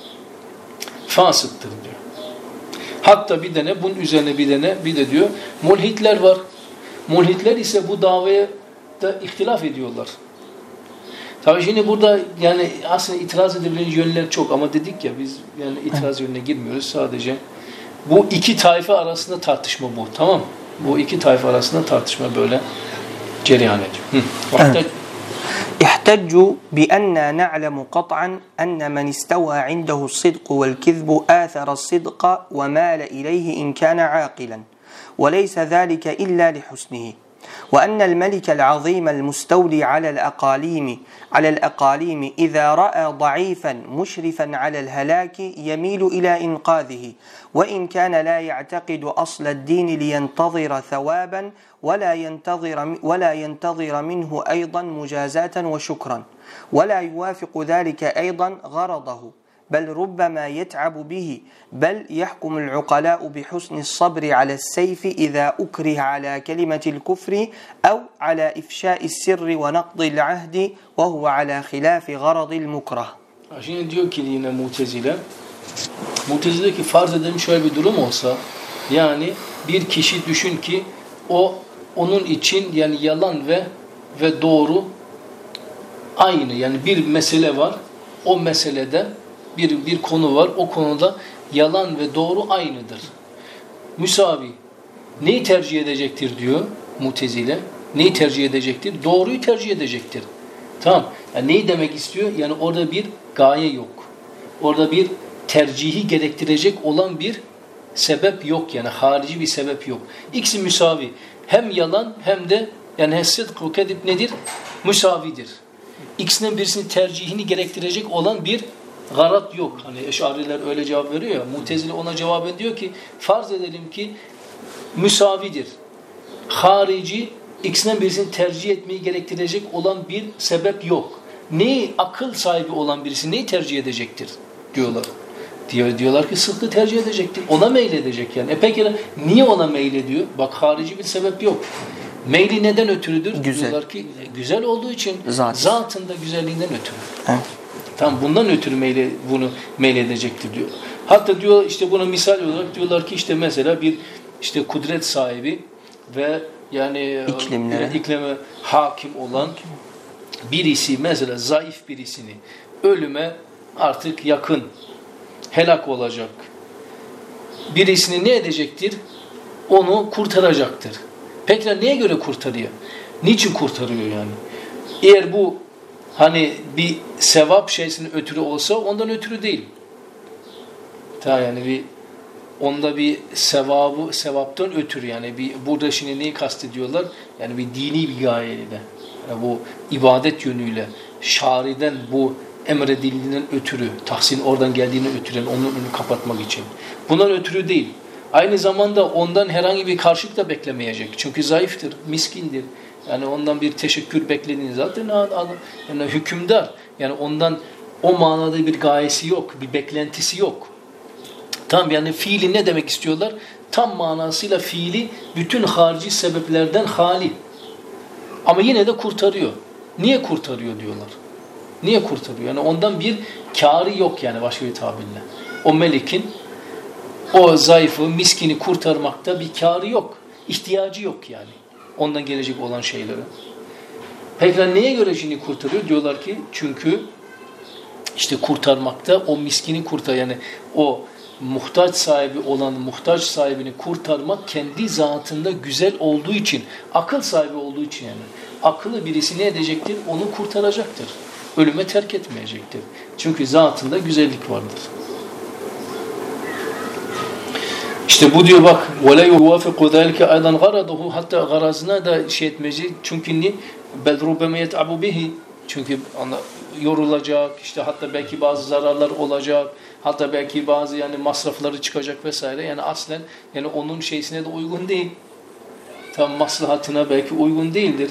fasıktır diyor. Hatta bir de bunun üzerine bir de bir de diyor mulhitler var. Mulhitler ise bu davaya hatta ihtilaf ediyorlar. Tabii şimdi burada yani aslında itiraz edebilen yönler çok ama dedik ya biz yani itiraz yönüne girmiyoruz sadece. Bu iki tayfa arasında tartışma bu, tamam mı? Bu iki tayfa arasında tartışma böyle cereyan ediyor. Hı. احتجوا بأننا نعلم قطعا أن من استوى عنده الصدق والكذب آثر الصدق ومال إليه إن كان عاقلا وليس ذلك إلا لحسنه وأن الملك العظيم المستولي على الأقاليم على الأقاليم إذا رأى ضعيفا مشرفا على الهلاك يميل إلى إنقاذه وإن كان لا يعتقد أصل الدين لينتظر ثوابا ولا ينتظر ولا ينتظر منه أيضا مجازاة وشكرا ولا يوافق ذلك أيضا غرضه بل ربما يتعب به بل يحكم العقلاء بحسن الصبر على السيف إذا أكره على كلمة الكفر أو على إفشاء السر ونقض العهد وهو على خلاف غرض المكره. Şimdi diyor ki yine Mutezile, Mutezile ki farz edelim şöyle bir durum olsa, yani bir kişi düşün ki o onun için yani yalan ve ve doğru aynı, yani bir mesele var, o meselede bir bir konu var, o konuda yalan ve doğru aynıdır. Müsavi. Neyi tercih edecektir diyor Mutezile? Neyi tercih edecektir? Doğruyu tercih edecektir. Tamam. Yani neyi demek istiyor? Yani orada bir gaye yok. Orada bir tercihi gerektirecek olan bir sebep yok, yani harici bir sebep yok. İkisi müsavi. Hem yalan hem de yani sıdk ve kedip nedir? Müsavidir. İkisinden birisinin tercihini gerektirecek olan bir garat yok. Hani Eş'ariler öyle cevap veriyor ya. Mutezile ona cevaben diyor ki farz edelim ki müsavidir. Harici ikisinden birisini tercih etmeyi gerektirecek olan bir sebep yok. Neyi akıl sahibi olan birisi neyi tercih edecektir diyorlar. Diyor, diyorlar ki sıdkı tercih edecektir. Ona meyledecek yani. E peki niye ona meylediyor? Bak harici bir sebep yok. Meyli neden ötürüdür? Güzel. Diyorlar ki güzel olduğu için Zat. zatında güzelliğinden ötürü. Evet. Tam bundan ötürü meyle, bunu meyledecektir diyor. Hatta diyor işte buna misal olarak diyorlar ki işte mesela bir işte kudret sahibi ve yani İklimlere. e, iklime hakim olan birisi mesela zayıf birisini ölüme artık yakın helak olacak birisini ne edecektir? Onu kurtaracaktır. Peki neye göre kurtarıyor? Niçin kurtarıyor yani? Eğer bu hani bir sevap şeysinin ötürü olsa ondan ötürü değil. Ta yani bir onda bir sevabı sevaptan ötürü yani bir burada şimdi neyi kastediyorlar? Yani bir dini bir gayeyle. Yani bu ibadet yönüyle şariden bu emredildiğinden ötürü, tahsin oradan geldiğine ötürü yani onun önünü kapatmak için. Bundan ötürü değil. Aynı zamanda ondan herhangi bir karşılık da beklemeyecek. Çünkü zayıftır, miskindir. Yani ondan bir teşekkür beklediğiniz zaten yani hükümdar. Yani ondan o manada bir gayesi yok, bir beklentisi yok. Tam yani fiili ne demek istiyorlar? Tam manasıyla fiili bütün harici sebeplerden hali. Ama yine de kurtarıyor. Niye kurtarıyor diyorlar. Niye kurtarıyor? Yani ondan bir kârı yok yani başka bir tabirle. O melikin o zayıfı, miskini kurtarmakta bir kârı yok. İhtiyacı yok yani. Ondan gelecek olan şeyleri. Peki neye göre şimdi kurtarıyor? Diyorlar ki çünkü işte kurtarmakta o miskini kurtar yani o muhtaç sahibi olan muhtaç sahibini kurtarmak kendi zatında güzel olduğu için, akıl sahibi olduğu için yani. Akıllı birisi ne edecektir? Onu kurtaracaktır. Ölüme terk etmeyecektir. Çünkü zatında güzellik vardır. İşte bu diyor bak وَلَا يُوَافِقُ ذَلِكَ اَيْضًا غَرَضُهُ hatta garazına da şey etmeyecek. Çünkü ni بَلْ رُبَّمَ يَتْعَبُ بِهِ çünkü ona yorulacak, işte hatta belki bazı zararlar olacak, hatta belki bazı yani masrafları çıkacak vesaire. Yani aslen yani onun şeysine de uygun değil. Tam maslahatına belki uygun değildir.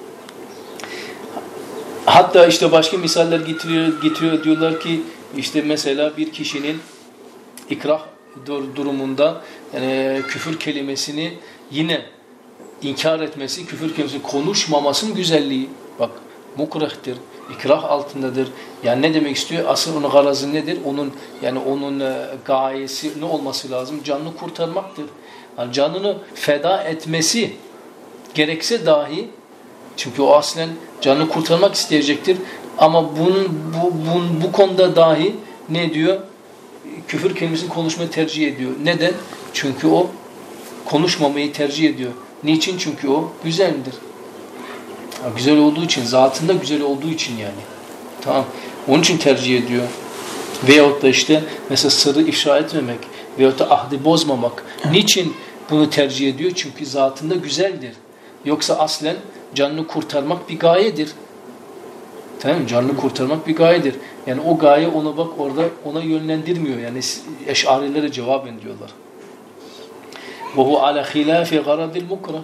Hatta işte başka misaller getiriyor, getiriyor diyorlar ki işte mesela bir kişinin ikrah durumunda yani küfür kelimesini yine inkar etmesi, küfür kelimesini konuşmamasının güzelliği. Bak mukrahtir, ikrah altındadır. Yani ne demek istiyor? Asıl onun garazı nedir? Onun yani onun e, gayesi ne olması lazım? Canını kurtarmaktır. Yani canını feda etmesi gerekse dahi Çünkü o aslen canını kurtarmak isteyecektir. Ama bunun bu, bu, bu konuda dahi ne diyor? Küfür kelimesini konuşmayı tercih ediyor. Neden? Çünkü o konuşmamayı tercih ediyor. Niçin? Çünkü o güzeldir. Ya güzel olduğu için, zatında güzel olduğu için yani. Tamam. Onun için tercih ediyor. Veyahut da işte mesela sırrı ifşa etmemek veyahut da ahdi bozmamak. Niçin bunu tercih ediyor? Çünkü zatında güzeldir. Yoksa aslen canını kurtarmak bir gayedir. Tamam mı? Canını kurtarmak bir gayedir. Yani o gaye ona bak orada ona yönlendirmiyor. Yani eşarilere cevaben diyorlar. وَهُ عَلَى خِلَافِ غَرَضِ الْمُكْرَةِ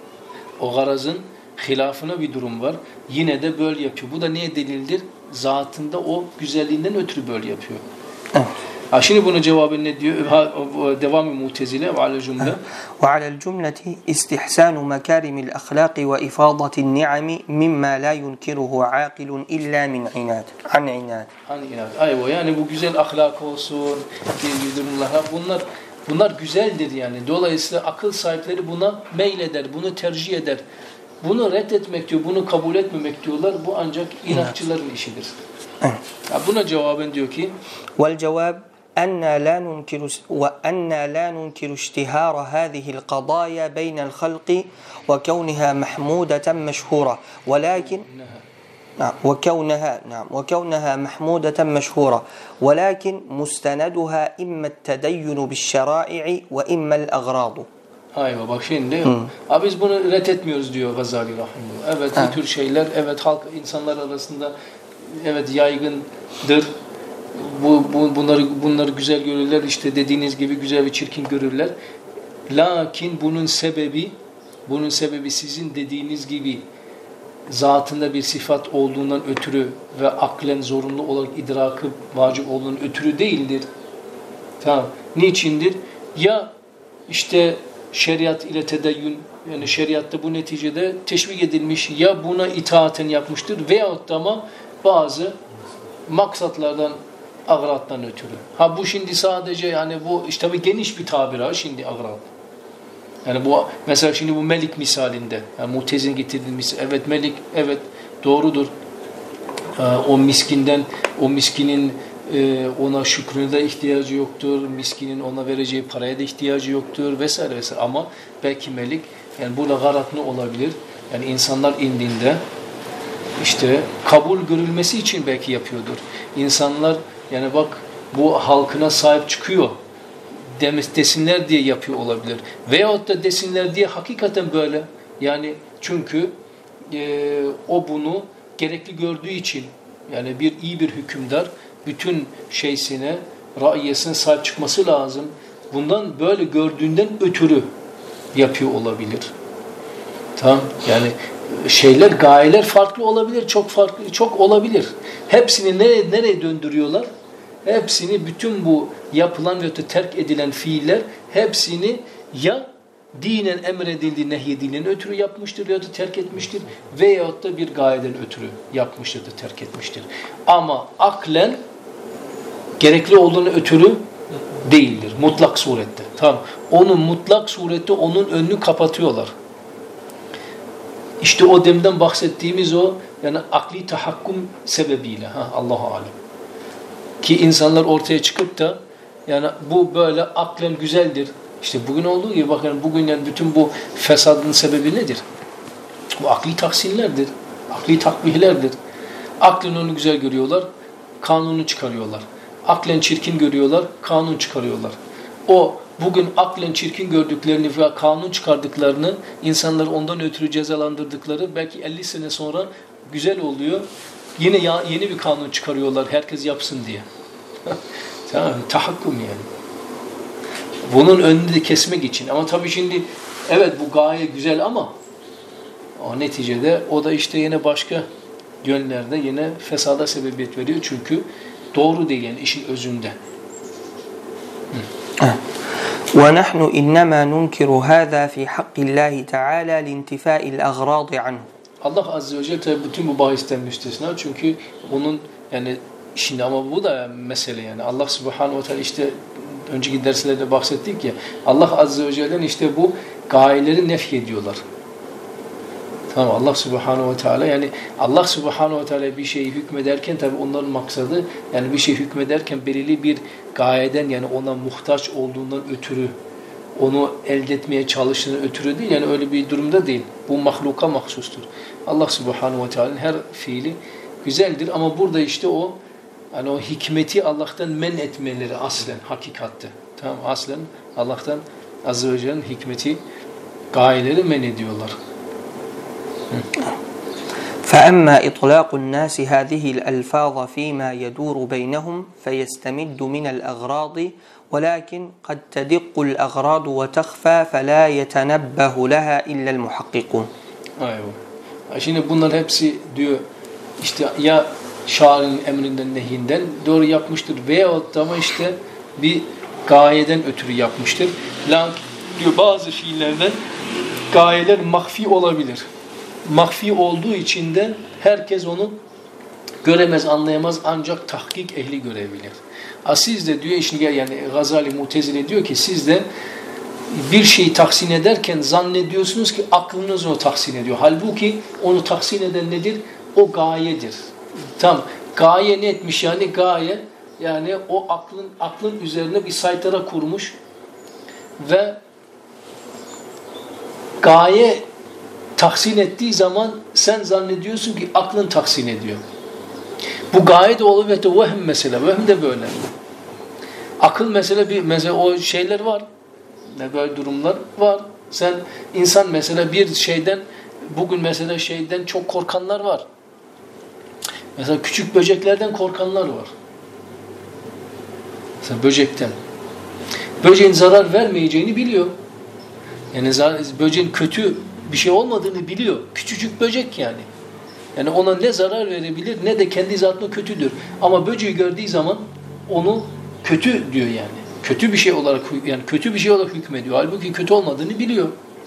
O garazın hilafına bir durum var. Yine de böyle yapıyor. Bu da neye delildir? Zatında o güzelliğinden ötürü böyle yapıyor. Evet. Ha şimdi bunun cevabı ne diyor? Devam-ı Mu'tezile ve alel cümle. Ve alel cümleti istihsanu mekarimil ahlaki ve ifadatin ni'ami mimma la yunkiruhu aqilun illa min inad. An inad. An inad. Ayva yani bu güzel ahlak olsun, durumlar. Bunlar bunlar güzeldir yani. Dolayısıyla akıl sahipleri buna meyleder, bunu tercih eder. Bunu reddetmek diyor, bunu kabul etmemek diyorlar. Bu ancak inatçıların işidir. Evet. Buna cevaben diyor ki Vel cevab أننا لا ننكر وأننا لا ننكر اشتهار هذه القضايا بين الخلق وكونها محمودة مشهورة ولكن نعم وكونها نعم وكونها محمودة مشهورة ولكن مستندها إما التدين بالشرائع وإما الأغراض. Ayva bak şimdi abi biz bunu reddetmiyoruz diyor Gazali rahimehullah. Evet bu tür şeyler evet halk insanlar arasında evet yaygındır. Bu, bu bunları bunları güzel görürler işte dediğiniz gibi güzel ve çirkin görürler. Lakin bunun sebebi bunun sebebi sizin dediğiniz gibi zatında bir sıfat olduğundan ötürü ve aklen zorunlu olarak idrakı vacip olduğundan ötürü değildir. Tamam. Niçindir? Ya işte şeriat ile tedeyyün yani şeriatta bu neticede teşvik edilmiş ya buna itaaten yapmıştır veyahut da ama bazı maksatlardan agrattan ötürü. Ha bu şimdi sadece yani bu işte tabii geniş bir tabir ha şimdi agrat. Yani bu mesela şimdi bu melik misalinde yani Mu'tezil'in getirdiği misal evet melik evet doğrudur. Ee, o miskinden o miskinin e, ona şükrüne de ihtiyacı yoktur. Miskinin ona vereceği paraya da ihtiyacı yoktur vesaire vesaire ama belki melik yani burada garat ne olabilir? Yani insanlar indiğinde işte kabul görülmesi için belki yapıyordur. İnsanlar yani bak bu halkına sahip çıkıyor desinler diye yapıyor olabilir. Veyahut da desinler diye hakikaten böyle. Yani çünkü e, o bunu gerekli gördüğü için yani bir iyi bir hükümdar bütün şeysine, raiyesine sahip çıkması lazım. Bundan böyle gördüğünden ötürü yapıyor olabilir. Tamam yani şeyler, gayeler farklı olabilir, çok farklı, çok olabilir. Hepsini nereye, nereye döndürüyorlar? Hepsini, bütün bu yapılan ve terk edilen fiiller, hepsini ya dinen emredildiği, nehyedildiğinden ötürü yapmıştır ya da terk etmiştir veyahut da bir gayeden ötürü yapmıştır da terk etmiştir. Ama aklen gerekli olduğunu ötürü değildir, mutlak surette. Tamam. Onun mutlak surette onun önünü kapatıyorlar. İşte o demden bahsettiğimiz o yani akli tahakkum sebebiyle ha Allahu alem. Ki insanlar ortaya çıkıp da yani bu böyle aklen güzeldir. İşte bugün olduğu gibi bakın bugün yani bütün bu fesadın sebebi nedir? Bu akli tahsinlerdir. Akli takbihlerdir. Aklen onu güzel görüyorlar, kanunu çıkarıyorlar. Aklen çirkin görüyorlar, kanun çıkarıyorlar. O bugün aklen çirkin gördüklerini veya kanun çıkardıklarını insanlar ondan ötürü cezalandırdıkları belki elli sene sonra güzel oluyor. Yine ya, yeni bir kanun çıkarıyorlar herkes yapsın diye. Tamam, tahakkum yani. Bunun önünü de kesmek için. Ama tabii şimdi evet bu gaye güzel ama o neticede o da işte yine başka yönlerde yine fesada sebebiyet veriyor. Çünkü doğru değil yani işin özünde. وَنَحْنُ إِنَّمَا نُنْكِرُ هَذَا فِي حَقِّ اللّٰهِ تَعَالَى لِانْتِفَاءِ الْأَغْرَاضِ عنه. Allah Azze ve Celle tabi bütün bu bahisten müstesna çünkü onun yani şimdi ama bu da mesele yani Allah Subhanahu ve Teala işte önceki derslerde bahsettik ya Allah Azze ve Celle'nin işte bu gayeleri nefy ediyorlar. Tamam, Allah Subhanahu ve Teala, yani Allah Subhanahu ve Teala bir şeyi hükmederken tabii onların maksadı, yani bir şey hükmederken belirli bir gayeden, yani ona muhtaç olduğundan ötürü, onu elde etmeye çalıştığından ötürü değil, yani öyle bir durumda değil. Bu mahluka mahsustur. Allah Subhanahu ve Teala'nın her fiili güzeldir ama burada işte o, yani o hikmeti Allah'tan men etmeleri aslen hakikatte. Tamam, aslen Allah'tan Azze ve Celle'nin hikmeti, gayeleri men ediyorlar. فأما إطلاق الناس هذه الألفاظ فيما يدور بينهم فيستمد من الأغراض ولكن قد تدق الأغراض وتخفى فلا يتنبه لها إلا المحققون. Aynen. Şimdi bunlar hepsi diyor işte ya şairin emrinden nehinden doğru yapmıştır veyahut da ama işte bir gayeden ötürü yapmıştır. Lakin diyor bazı fiillerden gayeler mahfi olabilir. Mahfi olduğu için de herkes onu göremez, anlayamaz, ancak tahkik ehli görebilir. Siz de diyor işte, yani Gazali Mutezile diyor ki siz de bir şeyi tahsin ederken zannediyorsunuz ki aklınız onu tahsin ediyor. Halbuki onu tahsin eden nedir? O gayedir. Tam gaye ne etmiş yani? Gaye yani o aklın aklın üzerine bir saytara kurmuş ve gaye tahsin ettiği zaman sen zannediyorsun ki aklın tahsin ediyor. Bu gaye de oluyor ve de vehm mesela. Vehm de böyle. Akıl mesela bir mesela o şeyler var. Ne böyle durumlar var. Sen insan mesela bir şeyden bugün mesela şeyden çok korkanlar var. Mesela küçük böceklerden korkanlar var. Mesela böcekten. Böceğin zarar vermeyeceğini biliyor. Yani böceğin kötü bir şey olmadığını biliyor. Küçücük böcek yani. Yani ona ne zarar verebilir ne de kendi zatına kötüdür. Ama böceği gördüğü zaman onu kötü diyor yani. Kötü bir şey olarak yani kötü bir şey olarak hükmediyor. Halbuki kötü olmadığını biliyor.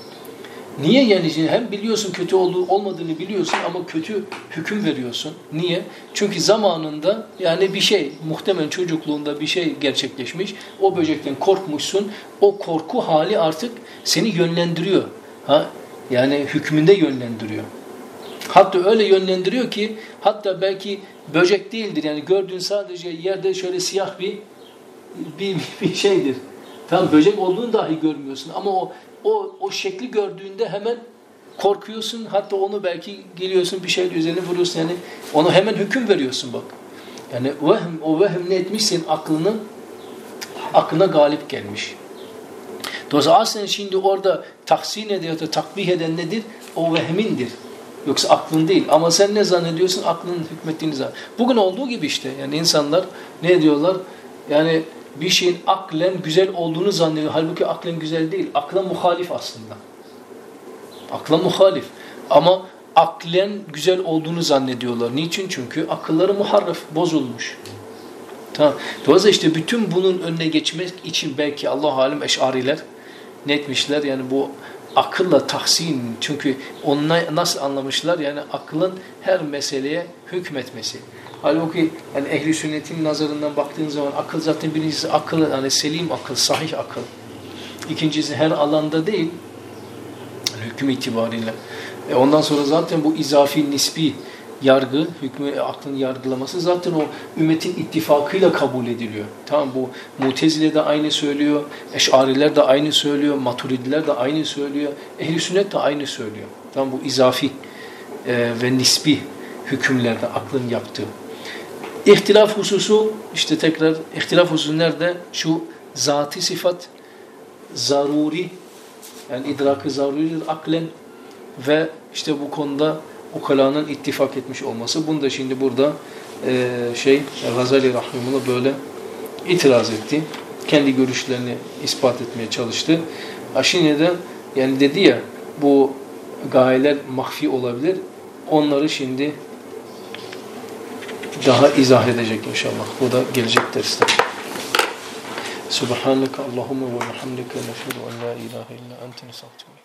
Niye yani? Hem biliyorsun kötü olduğu olmadığını biliyorsun ama kötü hüküm veriyorsun. Niye? Çünkü zamanında yani bir şey muhtemelen çocukluğunda bir şey gerçekleşmiş. O böcekten korkmuşsun. O korku hali artık seni yönlendiriyor. Ha? Yani hükmünde yönlendiriyor. Hatta öyle yönlendiriyor ki hatta belki böcek değildir. Yani gördüğün sadece yerde şöyle siyah bir bir, bir şeydir. Tam böcek olduğunu dahi görmüyorsun ama o o o şekli gördüğünde hemen korkuyorsun. Hatta onu belki geliyorsun bir şeyin üzerine vuruyorsun. Yani onu hemen hüküm veriyorsun bak. Yani vehm, o vehm ne etmiş senin aklını aklına galip gelmiş. Dolayısıyla aslında şimdi orada tahsin ediyor da takbih eden nedir? O vehmindir. Yoksa aklın değil. Ama sen ne zannediyorsun? Aklının hükmettiğini zannediyorsun. Bugün olduğu gibi işte. Yani insanlar ne diyorlar? Yani bir şeyin aklen güzel olduğunu zannediyor. Halbuki aklen güzel değil. Akla muhalif aslında. Akla muhalif. Ama aklen güzel olduğunu zannediyorlar. Niçin? Çünkü akılları muharref, bozulmuş. Tamam. Dolayısıyla işte bütün bunun önüne geçmek için belki Allah-u Alem Eş'ariler ne etmişler? Yani bu akılla tahsin. Çünkü onu nasıl anlamışlar? Yani aklın her meseleye hükmetmesi. Halbuki yani ehli sünnetin nazarından baktığın zaman akıl zaten birincisi akıl, yani selim akıl, sahih akıl. İkincisi her alanda değil, yani hüküm itibariyle. E ondan sonra zaten bu izafi, nisbi yargı, hükmü, aklın yargılaması zaten o ümmetin ittifakıyla kabul ediliyor. Tamam, bu Mutezile de aynı söylüyor, Eş'ariler de aynı söylüyor, Maturidiler de aynı söylüyor, ehli sünnet de aynı söylüyor. Tamam, bu izafi e, ve nisbi hükümlerde aklın yaptığı. İhtilaf hususu işte tekrar ihtilaf hususu nerede? Şu zati sıfat zaruri yani idrak-ı zaruridir aklen ve işte bu konuda ukalanın ittifak etmiş olması. Bunu da şimdi burada e, şey Gazali Rahimullah böyle itiraz etti. Kendi görüşlerini ispat etmeye çalıştı. Şimdi de yani dedi ya bu gayeler mahfi olabilir. Onları şimdi daha izah edecek inşallah. Bu da gelecek derste. Subhaneke Allahumma ve bihamdike neşhedü en la ilahe illa ente nestağfiruke.